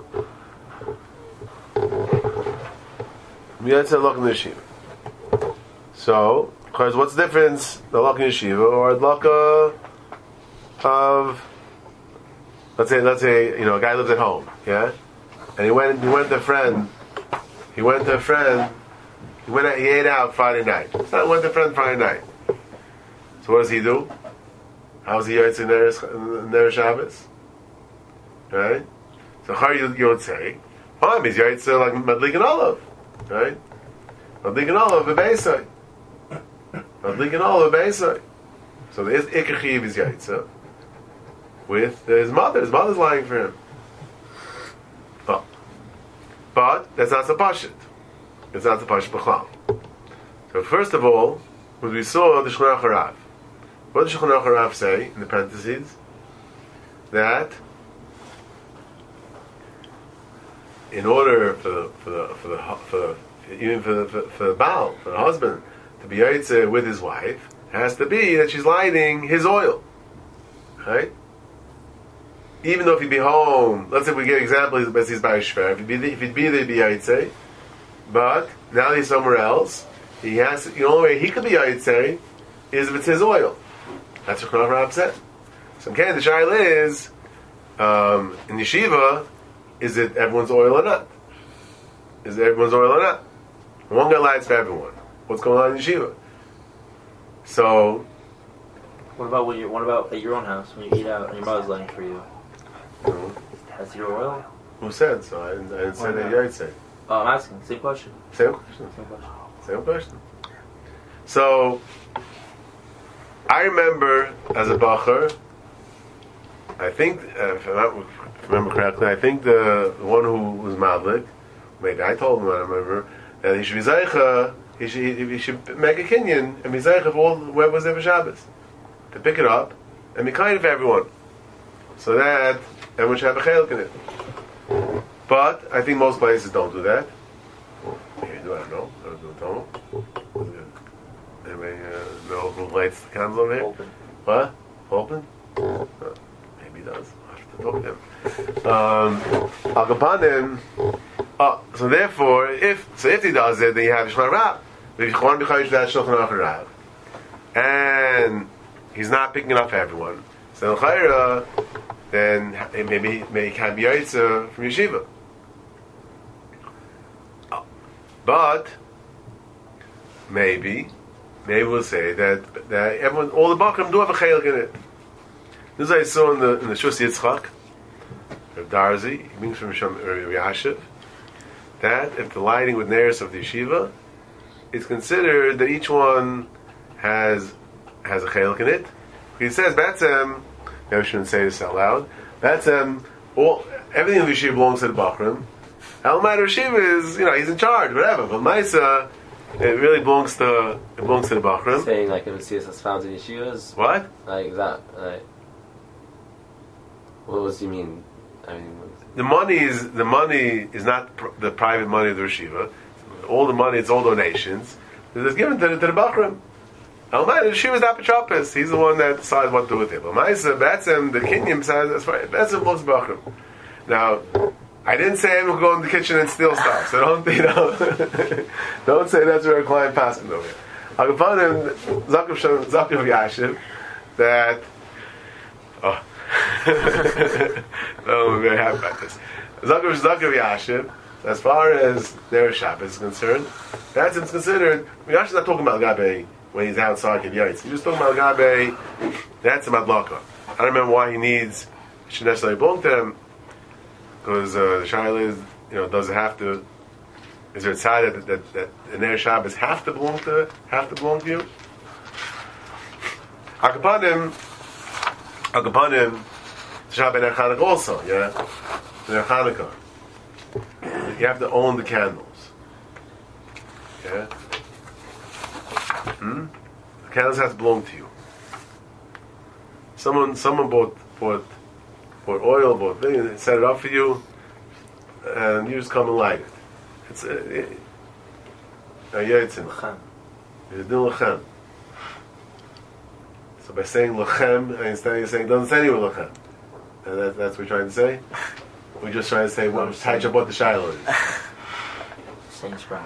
Yaitza Hadlaka in Yeshiva. So, because what's the difference, the Hadlaka in Yeshiva or Hadlaka of, let's say, let's say, you know, a guy lives at home, yeah? And he went, he went to a friend, he went to a friend, he went, out, he ate out Friday night. So he went to a friend Friday night. So what does he do? How's he Yaitza in Ner Shabbos? Right? So how you, you would say, fine, he's Yaitza like Madlik and Olive. Right? Madlik and Olive, a Beisai. Madlik and Olive, a Beisai. So there's Ikachiv is Yaitza with his mother. His mother's lying for him. Oh. But that's not so pashut. It's not so pashut b'chlam. So first of all, when we saw the Shulchan Aruch Harav, what does Shulchan Aruch Harav say in the parentheses? That in order for for the, for the, for the, even for the, for, for the Baal, for the husband, to be Yaitza with his wife, has to be that she's lighting his oil. Right? Even though if he'd be home, let's say we get examples of he's by Shver, if he'd be if he'd be there, he'd be Yaitza, but now he's somewhere else, he has to, the only way he could be Yaitza is if it's his oil. That's what Shulchan Aruch Harav said. So again, the shaila is, um, in yeshiva, is it everyone's oil or not? Is it everyone's oil or not? One guy lights for everyone. What's going on in yeshiva? So, What about when you? What about at your own house when you eat out and your mother's lighting for you? you know, That's your oil. who said so? I didn't, I didn't say Why that not? you would say. Oh, I'm asking. Same question. Same question. Same question. Same question. So, I remember as a bacher, I think, uh, if I not- if I remember correctly, I think the, the one who was Madlik, maybe I told him, I don't remember, that he should be Zaycha, he should, he, he should make a kinyan and be Zaycha for all whoever was there for Shabbos. To pick it up and be kind for everyone. So that everyone should have a chaylik in it. But I think most places don't do that. Maybe do, I don't know. I don't know. Anybody uh, know who lights the candles over here? Open. What? Open? Uh, maybe he does. I'll have to talk to him. Um, Al Kapanim. Oh, so therefore, if so, if he does it, then you have Shulchan Aruch. If you want to be chayish that Shulchan Aruch, and he's not picking it up for everyone, so Chayra, then maybe maybe he can be Yaitza from yeshiva. But maybe. Maybe we'll say that that everyone, all the Bakram do have a chaylik in it. This I saw in the in the Shus Yitzchak, Rav Darzi, he brings from Rav Yashiv, that if the lighting with neiros of the yeshiva is considered that each one has has a chaylik in it. He says Batzem, maybe I shouldn't say this out loud. Batzem, all everything in the yeshiva belongs to the Bakram. Al Matter Yeshiva is, you know, he's in charge, whatever. But Maisa, it really belongs to it belongs to the Bachram. Saying like if C S S found in yeshivas, What? like that, like what was you mean? I mean, what- The money is the money is not pr- the private money of the Yeshiva. All the money, it's all donations. It's given to, the- to the Bachram. Al Matter Yeshiva is not Petropis. He's the one that decides what to do with it. But Maisa, Batzem, the Kenyan besides as far Batzem belongs to Bachram. Now, I didn't say anyone could go in the kitchen and steal stuff, so don't, you know, don't say that's where a client passed over here. I can find him, Zakir Yashiv, that, oh, no, I'm very happy about this. Zakir Zakir Yashiv, as far as their Shabbos is concerned, that's it's considered, Yashiv's not talking about Gabe when he's outside Kiv Yaitz. He's just talking about Gabe, that's a Madlaka. I don't remember why he needs, it should necessarily belong to him. Because uh, the shaila is, you know, does it have to? Is there a tzad that that, that the Ner Shabbos have to belong to have to belong to you? Akapanim, Akapanim, Shabbat Ner Chanukah also, yeah, Ner Chanukah. You have to own the candles, yeah. Hmm? The candles have to belong to you. Someone, someone bought bought. Bought oil, bought thing, and set it up for you, and you just come and light it. It's a yotzim. L'chem. You're doing lechem. So by saying lechem, instead you're saying doesn't say anywhere lechem, and that, that's what we're trying to say. We're just trying to say what type of what the shiloh is. Same sprach.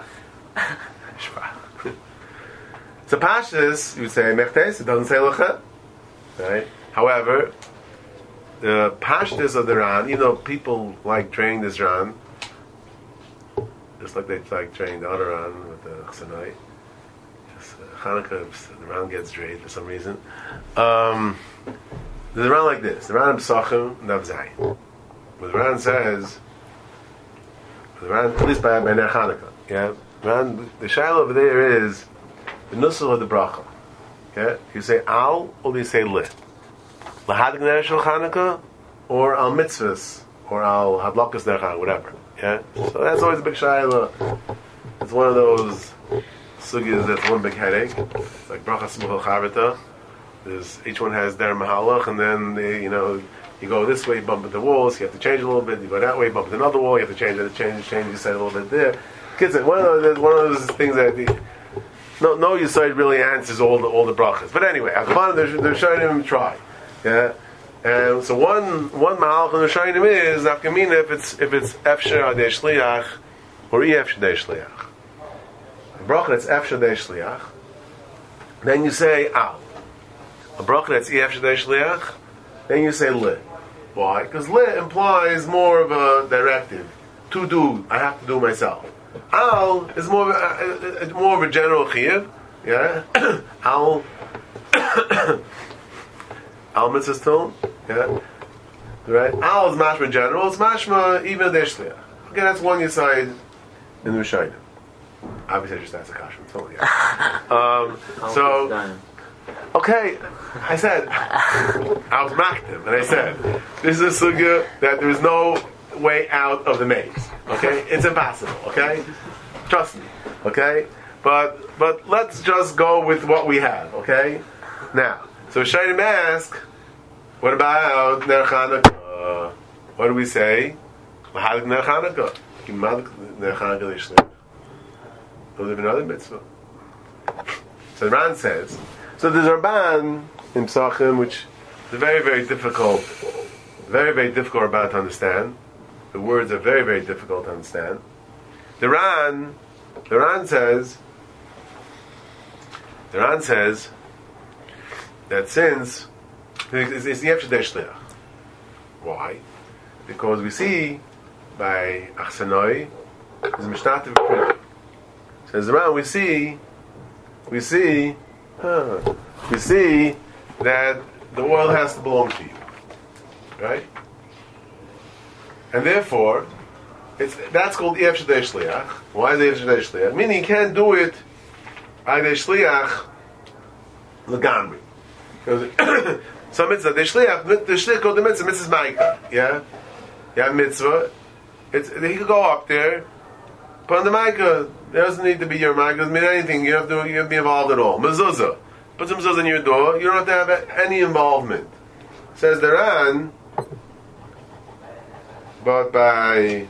So pashas, you would say mechtes. It doesn't say lechem, right? However, the pashtas of the Ran, you know, people like training this Ran, just like they like training the other Ran with the Chsanai. Hanukkah, the Ran gets drained for some reason. Um, there's a Ran like this. The Ran of Pesachim, Nav Zayin. What the Ran says, the Ran, at least by, by Ner Hanukkah, yeah? Ran, the shiloh over there is the Nusul of the Bracha. Okay? You say Al, or do you say Li? Lahadik Ner Shel Hanukkah, or Al Mitzvahs, or Al Hadlakas Ner Hanukkah, whatever. Yeah? So that's always a big shiloh. It's one of those sugyas that's one big headache. It's like bracha smuchal charita. There's each one has their mahalach, and then they, you know, you go this way, you bump into walls. You have to change a little bit. You go that way, you bump into another wall. You have to change it, change, change. You say a little bit there. Kids, one of those, one of those things that the, no, no, you say really answers all the all the brachas. But anyway, they're, they're showing him try. Yeah. And so one one mahalach in the shayim is nafkamina if it's if it's efsher adei shliach or e efsher adei shliach. Bracha that's F Shadei Shliach, then you say Al. A bracha that's E F Shadei Shliach, then you say Li. Why? Because Li implies more of a directive. To do, I have to do myself. Al is more of a, more of a general chiyuv. Yeah? Al Al mitzvahs tone. Yeah? Right? Al is mashma general, it's mashma even Adei Shliach. Okay, that's one you side in the Rishayim. Obviously, I just asked a question. Totally. Um, so, okay, I said, I was mocked him, and I said, this is a sugya that there is no way out of the maze. Okay, it's impossible. Okay, trust me. Okay, but but let's just go with what we have. Okay, now, so Shainim ask, what about Ner Chanukah? What do we say? Mahadik Ner Chanukah. Ner Chanukah. Those have another mitzvah. So the Ran says, so there's a Ramban in Pesachim, which is very, very difficult, very, very difficult Ramban to understand. The words are very, very difficult to understand. The Ran, the Ran says, the Ran says that since it's, it's the Yefshadei Shliach. Why? Because we see by Achsanoi, there's a Mishnah of says around we see we see huh, we see that the oil has to belong to you, right? And therefore it's that's called Ef Shadei Shliach. Why is it Ef Shadei Shliach? Meaning you can't do it Adei Shliach Legamri. Because some mitzvah the Shliach the Shliach called the mitzvah mitzvah Maika. Yeah? Yeah, mitzvah. It's he could go up there. But on the Maika, there doesn't need to be your Maika, it doesn't mean anything, you have to, you have to be involved at all. Mezuzah. Put some mezuzah in your door, you don't have to have any involvement. Says the Ran, but by,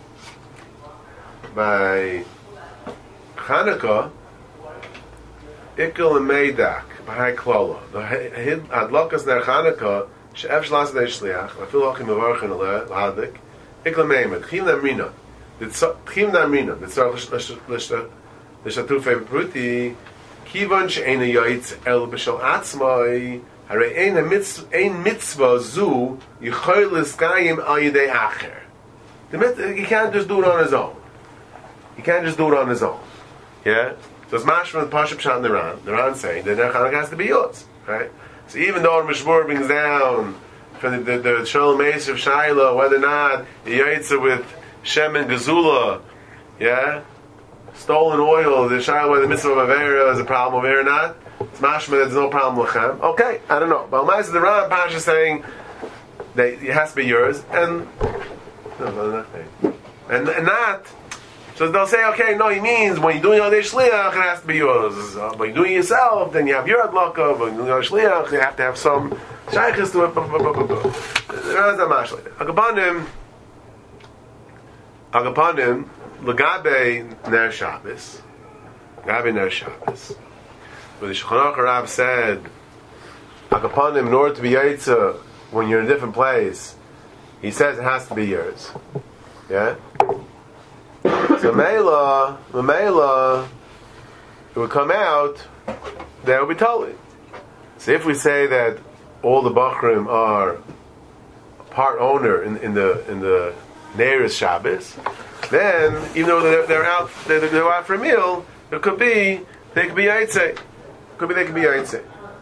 by Chanukah, Ikkel and Meidak, by Klala, the Adlakas Ner Chanukah, She'ef Shlas Dei Shliach, Afil Achim Mevarchin Aleh, Ladik, Ikkel Meimed, Chim Namrina, the Tchim Namrina, the Tzarech L'Shatufei Pruti, Kivon She'ena Yaitz El B'Shal Atzmai, Harei Ein Mitzvah Zu, Yichoy L'Skayim Al Yidei Acher. He can't just do it on his own. He can't just do it on his own. Yeah? So it's mashma the Pashup Pshat Naran. Naran saying that Ner Chanukah has to be yours. Right? So even though the Mishmur brings down from the, the, the Shalom Meis of Shiloh, whether or not the Yaitza with Shem and Gezula, yeah, stolen oil, the Shiloh whether the mitzvah of Avera is a problem over here or not, it's mashma that there's no problem with Chem. Okay, I don't know. But Almighty the Ran Pasha saying that it has to be yours, and no, and, and not. So they'll say, okay, no, he means when you're doing Yodei Shliach, it has to be yours. Uh, when you're doing it yourself, then you have your adlaka. When you're doing Yodei Shliach, you have to have some shaykhs to it. Agapanim, Agapanim, Lagabe Ner Shabbos, Lagabe Ner Shabbos, where the Shulchan Aruch Rav said, Akapanim, in order to be Yaitza, when you're in a different place, he says it has to be yours. Yeah? So Mela, the Mela, it would come out, that would be totally. So if we say that all the Bachrim are part owner in, in the in the Neiris Shabbos, then even though they're, they're out they're, they're out for a meal, it could be they could be Yaitse. Could be they could be Yaitse.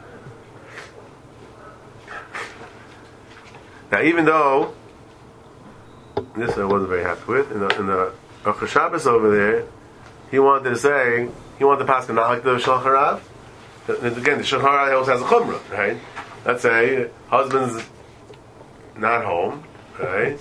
Now even though this I wasn't very happy with, in the in the Aruch Shabbos over there, he wanted to say he wanted to pass the not like the Shulchan Aruch. Again, the Shulchan Aruch also has a chumrah, right? Let's say husband's not home, right?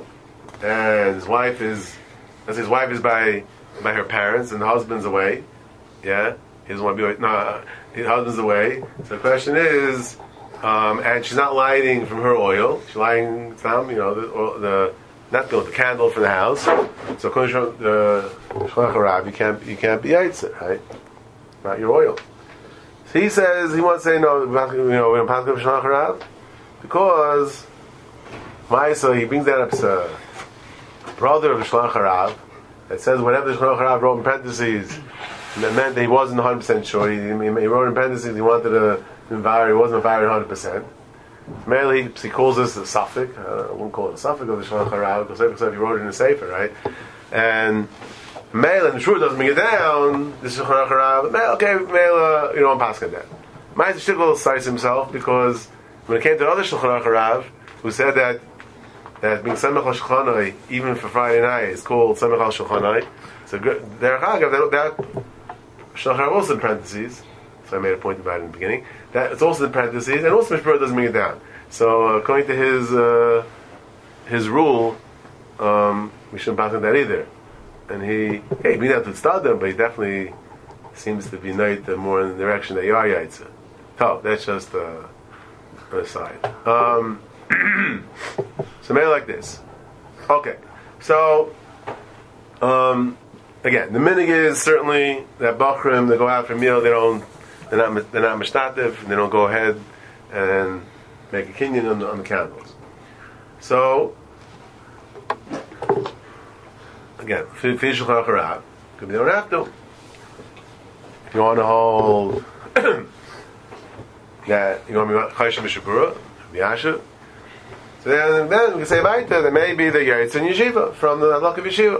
And his wife is, let's say his wife is by by her parents, and the husband's away. Yeah, he doesn't want to be away. No, his husband's away. So the question is, um, and she's not lighting from her oil. She's lighting some, you know, the, oil, the not the, the candle for the house. So according to the Shulchan Aruch, you can't you can't be yaitzer, right? Not your oil. So he says he wants to say no. You know, we don't pass the Shulchan Aruch because Ma'isa, he brings that up as a brother of the Shulchan Aruch that says whatever the Shulchan Aruch wrote in parentheses, that meant that he wasn't one hundred percent sure. He, he wrote in parentheses he wanted to invalidate, he wasn't invalid one hundred percent. Mainly, he, he calls this a suffix. Uh, I won't call it a suffix of the Shulchan Aruch because he wrote it in a sefer, right? And Mela, and the Shur doesn't bring it down. This is Shulchan Aruch. Okay, Mela, you don't pass it down. Ma'isa Shtigl cites himself because when it came to the other Shulchan Aruch, who said that that being Samech al Shulchanai, even for Friday night, is called Samech al Shulchanai. So Derech Agav, that, that Shulchan Aruch also in parentheses. So I made a point about it in the beginning. That it's also in parentheses, and also Mishpur doesn't bring it down. So uh, according to his uh, his rule, um, we shouldn't pass on that either. And he, hey, he brings that to Tzaddim, but he definitely seems to be night more in the direction that you are Yaitza. Oh, that's just uh, an aside. Um, so maybe like this. Okay, so um, again, the minig is certainly that Bachrim, they go out for a meal, they don't, they're not, they're not mishtativ, they don't go ahead and make a kinyan on the, on the candles. So again, finish Shulchan Aruch, could be they don't have to. If you want to hold that you want to be Chayshim B'Shabura, B'Yasha. So then, then we can say Vaita that maybe the Yaitz in Yeshiva from the Adlok of Yeshiva.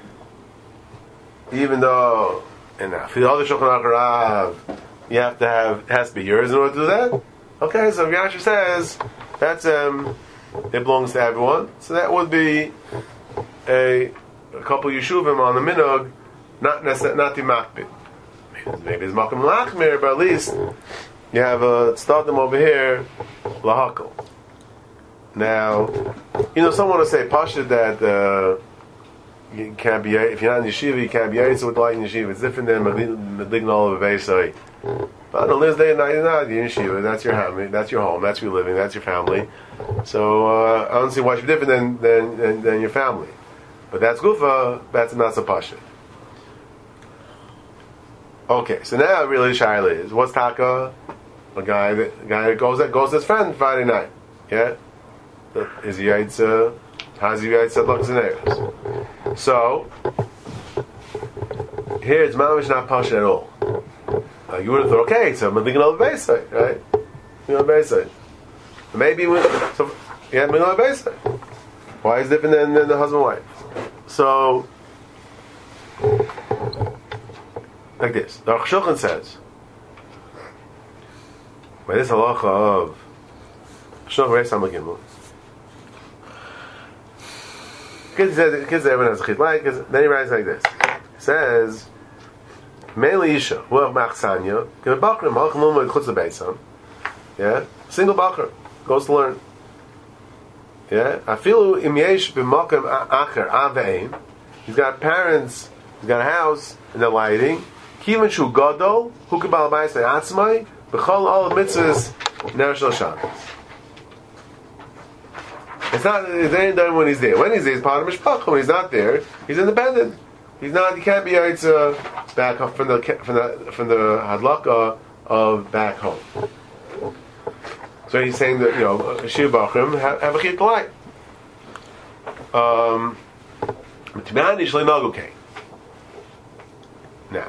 Even though in the other Shulchan Aruch you have to have it has to be yours in order to do that. Okay, so Yasha says that's um it belongs to everyone. So that would be a a couple Yeshuvim on the Minog, not necessarily not the Makbid. Maybe it's Makom Lachmir, but at least you have a Tzadim over here, Lahakal. Now, you know, someone will say Pasha that uh, you can't be if you're not in yeshiva, you can't be yaitz with light in yeshiva. It's different than medlignal of a veisai. But on this day and night, you're not in yeshiva. That's your home. That's your home. That's your living. That's your family. So uh, I don't see why it should be different than than, than, than your family. But that's gufa. That's not so Pasha. Okay, so now really Shaila is what's taka? A guy that a guy that goes that goes to his friend Friday night. Yeah. Is he yaitza? How's he yaitza? Looks in areas. So here it's mamish not pasha at all. Uh, you would have thought, okay, so I'm thinking of the base side, right? You know, base side. Maybe we, so yeah, we know the base side. Why is it different than, than the husband and wife? So like this, the Aruch Shulchan says by this halacha of Shulchan Reis Hamagimel. Kids says kids everyone has a chit like then he writes like this. He says Mele Isha, who have Machsanya, give a Bachrim, Halchim Lomad Chutz Beisam. Yeah? Single Bachrim, goes to learn. Yeah? Afilu Im Yesh B'Makom Acher Avein. He's got parents, he's got a house, and they're lighting. Kivan Shu Gadol, Hu Kabal Bayis Atzmai, B'chol All Mitzvahs Ner Shel Shabbos. It's not, it's ain't done when he's there. When he's there, he's part of Mishpachah. When he's not there, he's independent. he's not. He can't be Yaitza back home from the from the from the Hadlaka of back home. So he's saying that, you know, Shiv Bachrim have, have a chiyuv t'light. Um, now,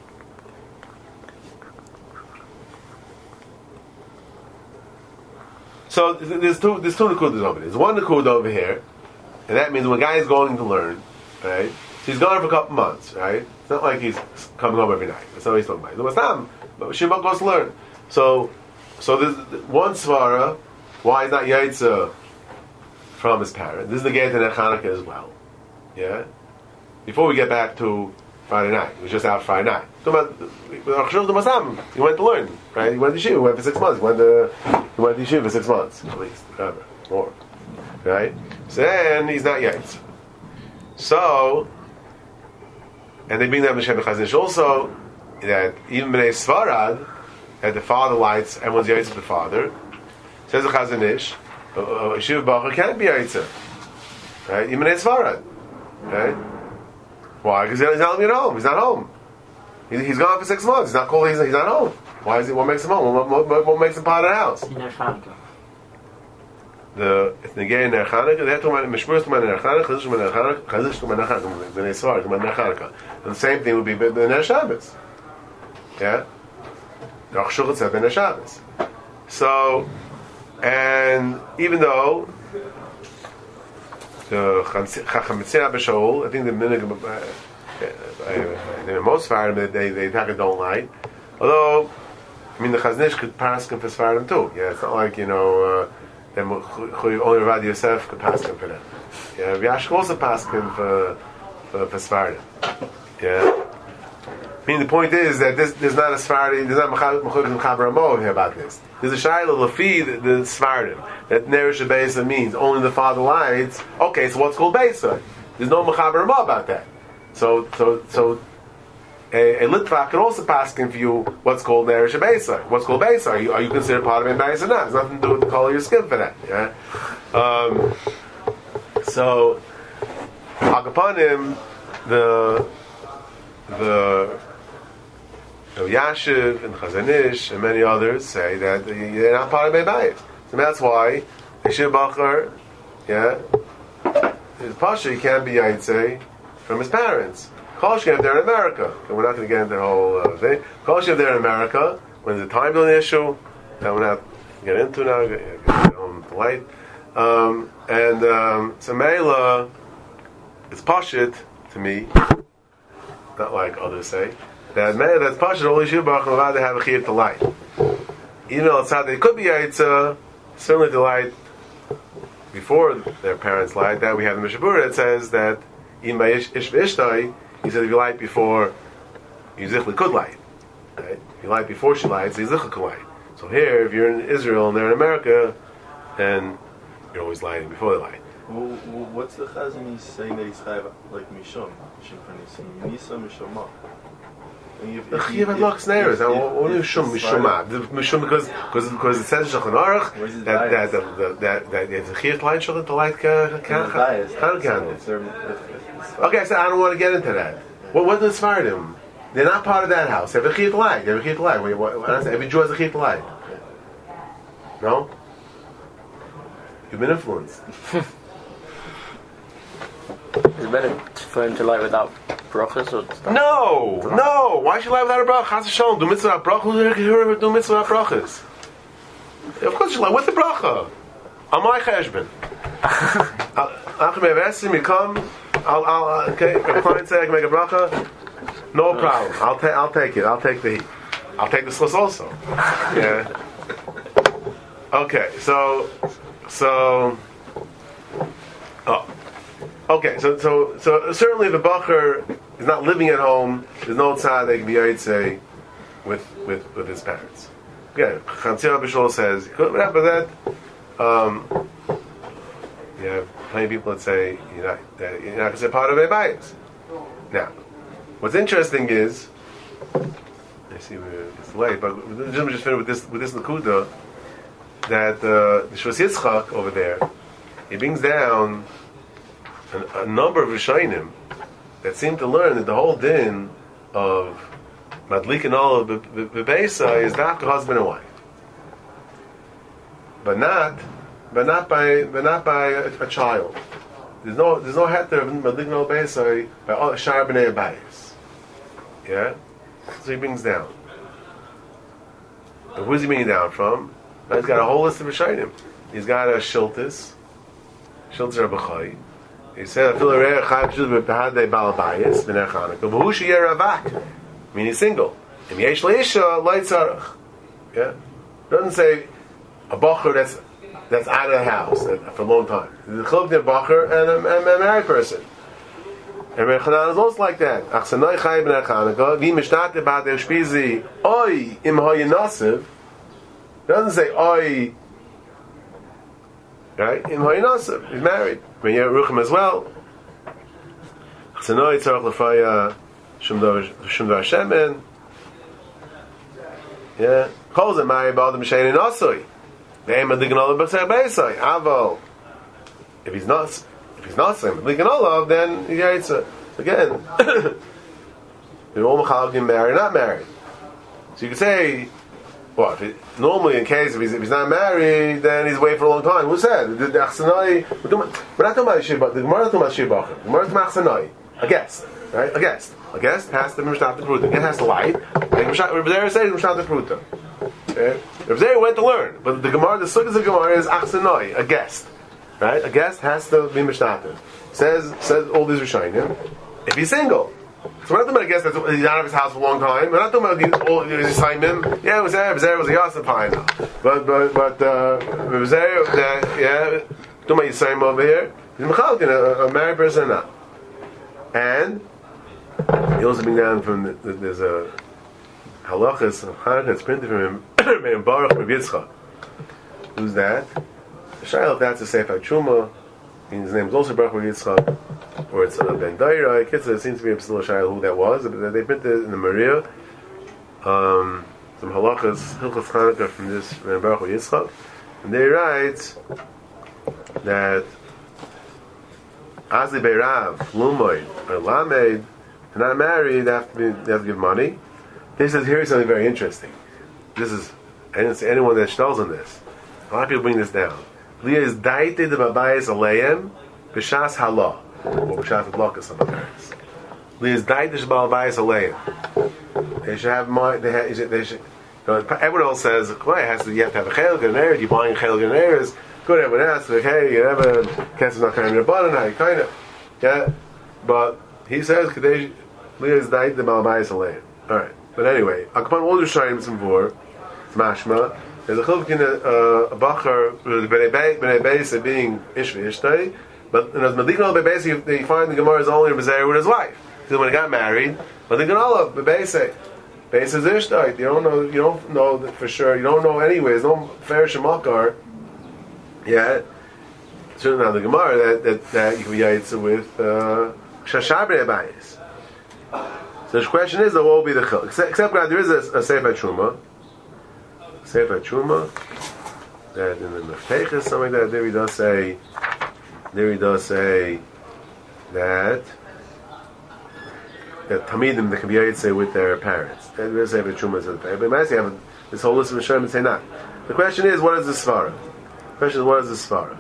so there's two there's two nekudas over there. There's one nekuda over here, and that means when a guy is going to learn, right? So he's gone for a couple months, right? It's not like he's coming home every night. That's not what he's talking about. It's not, but Shiv goes to learn. So, so there's one svara why he's not yaitza from his parents. This is the gate in Chanukah as well. Yeah. Before we get back to Friday night, he was just out Friday night. He went to learn, right? He went to yeshiva. He went for six months. He went to he went to yeshiva for six months at least, whatever, more, right? So then he's not yaitza. So, and they bring that Mishem Chaznish also that even Bnei Sfarad, that the father lights, everyone's yaitza the father. Says the Chaznish, a Shiv Bacher can't be yaitza, right? Even Bnei Sfarad, right? Why? Because he's not at home. He's not home. He, he's gone for six months. He's not called. He's, he's not home. Why is he? What makes him home? What, what, what, what makes him part of the house? Ner Chanukah. The it's negay Ner Chanukah. They have to mishmur to Ner Chanukah. Chazish to Ner Chanukah. Chazish to Ner Chanukah. Bnei Sfarad to Ner Chanukah. And the same thing would be the Ner Shabbos. Yeah. The Rosh Hashanah said Ner Shabbos. So, and even though the Chacham Mitzvah B'Shaul, I think the minig, uh, most Sfaradim they they they don't like. Although, I mean, the Chaznish could pass him for Sfaradim too. Yeah, it's not like, you know, uh, that only Ravad Yosef could pass him for them. Yeah, Yashk also passed him for for, for Sfaradim. Yeah. I mean, the point is that this there's not a Sfaradi, there's not Mechuk Mechaber Amo here about this. There's a Shaila Lafi, the, the Sfardim, that Nerish Beisa means only the father lights. Okay, so what's called Beisa? There's no Mechaber Amo about that. So, so, so, a, a Litvak can also pass him for you what's called Nerish Beisa. What's called Beisa? Are you, are you considered part of a Beisa or not? There's nothing to do with the color of your skin for that. Yeah. Um, so, Agapanim, the the So Yashiv and Chazanish and many others say that they're not part of Beit. So that's why Shiv Bachar, yeah, his Pasha, he can't be Yaitse from his parents. Kolshkin, if they're in America, and we're not going to get into the whole uh, thing. Kolshkin, if they're in America, when there's a time zone issue, that we're not get into now, get, get home to light. Um, and um, so Meila, it's Pashit to me, not like others say. That man, that's Pasha, only Shiv Baruch allowed to have a chiyuv to light. Even though it's how they could be Yaitza, certainly to light before their parents light. That we have the Mishabura that says that even by Ish V'Ishtai, he said if you light before, you zichli could light. Right? If you light before she lights, you zichli could light. So here, if you're in Israel and they're in America, then you're always lighting before they light. Well, well, what's the Chazan he's saying that he's chayav like Mishum? Mishum Nisa Mishumah. The chiyuv had locks neighbors. What is mishum mishuma? Mishum because because because it says in Shulchan Aruch that that that that that it's a chiyuv light shulchan to light Hanukkah candles. Okay, so I don't want to get into that. What what does Sfardim? They're not part of that house. They have a chiyuv light. They have a chiyuv light. What, what, what, every Jew has a chiyuv light. No, you've been influenced. Is it better for him to light without brachas or stuff? No, no. Why should you light without a bracha? Chas v'shalom. Do mitzvah without bracha. Who's here to do mitzvah without brachas? Of course you light with the bracha. On my cheshbon. After me, I've you come. I'll, I'll, okay, if a client say I can make a bracha, no problem. I'll take, I'll take it. I'll take the heat. I'll take the sliss also. Yeah. Okay, so, so, oh. Okay, so so so certainly if a bacher is not living at home, there's no tzad they can be Yaitse with with with his parents. Again, Chantzir B'Shul says, but that, um, you have plenty of people that say you're not that you're not considered part of a bias. Now, what's interesting is, I see we're it's late, but the gentleman just finished with this with this Nakuda that uh, the Shvus Yitzchak over there, he brings down A, a number of Rishonim that seem to learn that the whole din of madlik and all of bebeisa is not the husband and wife, but not, but not by, but not by a, a child. There's no, there's no heter of madlik and all beisa by all shar b'nei abayis. Yeah, so he brings down. And who's he bringing down from? Now he's got a whole list of Rishonim. He's got a Shiltis, Shiltis Rabachai. He said, "Afil re'er chayv shul b'hadei balabayis v'ner Chanukah v'hu sheyer ravak," meaning single. And yesh leisha lo yitzarach. Yeah, doesn't say a bacher that's that's out of the house for a long time. There's a chiluk bacher and a, and a married person. And Reb Chanan is also like that. Achsanoi chayv b'ner Chanukah v'imishtate b'hadei shpizi oy im hoyenasiv. Doesn't say oy. Right? In Hoynasa, he's married. When you're Ruchim as well. Chsanoi tzarech l'faya shum dar shemen. Yeah. Calls it married b'adam shein in asoi. Ve'em adigan olav b'tzeh b'esoi. Aval. If he's not, if he's not saying adigan olav, then yeah, it's a, again. We're all mechalagim married, not married. So you could say. Well, if it, normally, in case if he's, if he's not married, then he's away for a long time. Who said? The, the Achsanai, we're, we're not talking about Shibach. The Gemara is talking about Shibach. The Gemara is talking about Achsanai. A guest, right? A guest. A guest has to be Mishtat the Pruta. It has to lie. Like Rav Zera says, Mishtat the Pruta. Okay? Rav Zera went to learn, but the Gemara, the Sukkah of the Gemara is Achsanai, a guest, right? A guest has to be Mishtat. Says says all these Rishonim. If he's single. So we're not talking about a guest that's he's out of his house for a long time. We're not talking about the, all the Simon. Yeah, it was there. There was a Yasser fine. But but but uh, it was there. Uh, yeah, talking about Yisrael over here. He's mechalkin, a, a married person or not. And he also bring down from the, the, there's a halachas of Chanukah that's printed from him. From Baruch Rav Yitzchak. Who's that? The Shaila, if that's a Sefer Truma. His name is also Baruch Rav Yitzchak. Or it's uh, Ben Daira. It seems to be a still a shayla who that was. But they printed in the Maria um, some halachas, Hilchos Chanukah from this Ben Baruch Yitzchak, and they write that Azli Beirav, Lumoid, or Lamed, if they're not married, they have to be, they have to give money. This is here's something very interesting. This is I didn't see anyone that stalls on this. A lot of people bring this down. Leah is daite de babayis aleim b'shas halah. Or b'shas adlakas some parents. Leah's daite de babayis aleim. They should have money. They, have, they should. You know, everyone else says, "Well, it has to. You have to have a chelik and an You're buying chelik and an Good. Everyone else, like, hey, you have a cancer not kind of rabbanon, kind of, yeah." But he says, "Kadesh Leah's daite de babayis aleim." All right. But anyway, Akpan all the shayim some for mashma. There's a chiluk in a bacher b'nei beis being ish v'ishtay, but in as medikal beis they find the Gemara is only Rebbe with his wife. Because when he got married, but they can all of beis beis is ishtay. You don't know. You don't know that for sure. You don't know anyways. No fair shemakar. Yeah, certainly not the Gemara that that, that you can be yaitza with shashar b'nei beis. So the question is, what will be the chiluk? Except, except that there is a, a sefer truma. Sefer Truma, that in the Meftech something like that. There he does say, there he does say that that Tamidim, the can be yaitze with their parents. And there's Sefer Truma says, but Masi have this whole list of Shem and say not. The question is, what is the svara? The question is, what is the svara?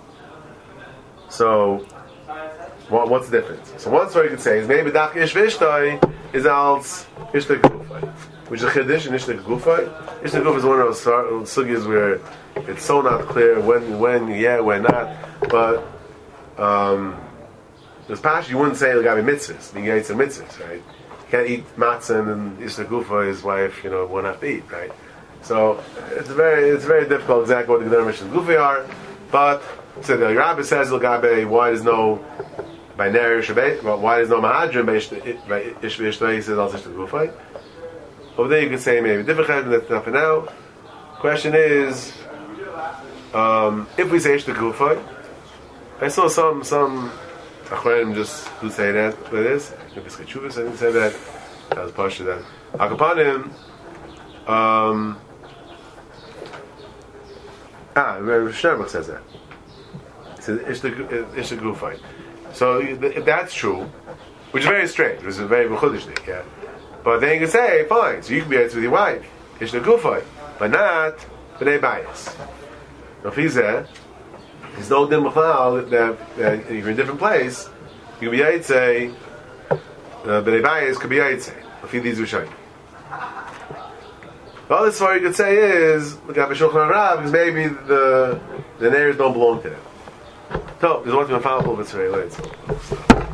So, what, what's the difference? So one story you could say is maybe Dak Ish Vishtai is als Ishtak Gufay. Which is a chiddush in Ishtak Gufay. Ishtak Gufay is one of those sugyas where it's so not clear when, when, yeah, when not. But um, this passage you wouldn't say Lagabi mitzvahs. You eat some mitzvahs, right? You can't eat matzah and Ishtak Gufay, his wife, you know, won't have to eat, right? So it's very, it's very difficult exactly what the Gedar Ishtak Gufay are. But so the Rabbi says Lagabi, why there's no binary shabbat? Well, why there's no mahadrim by Ish V'Ishtay? He says al Ishtak Gufay. Over there you could say maybe different, that's not for now. Question is, um, if we say Ishtak Gufay, I saw some some Achronim just who say that for this. Maybe Skachuvas I didn't say that. That was partially that. Akapanim, um, ah, Rav Shnerbach says that. He says Ishtak Gufay. So if that's true, which is very strange. It was a very mechudish thing, yeah. But then you can say, fine, so you can be yaitz with your wife, ishna gufay, but not b'nei bayis. Now, if he's there, there's no din b'chlal that that you're in a different place. You can be yaitz, b'nei bayis could be yaitz. If he these Rishonim. The other story you could say is look at Shulchan Aruch because maybe the the neighbors don't belong to them. So there's one thing I found a little bit today.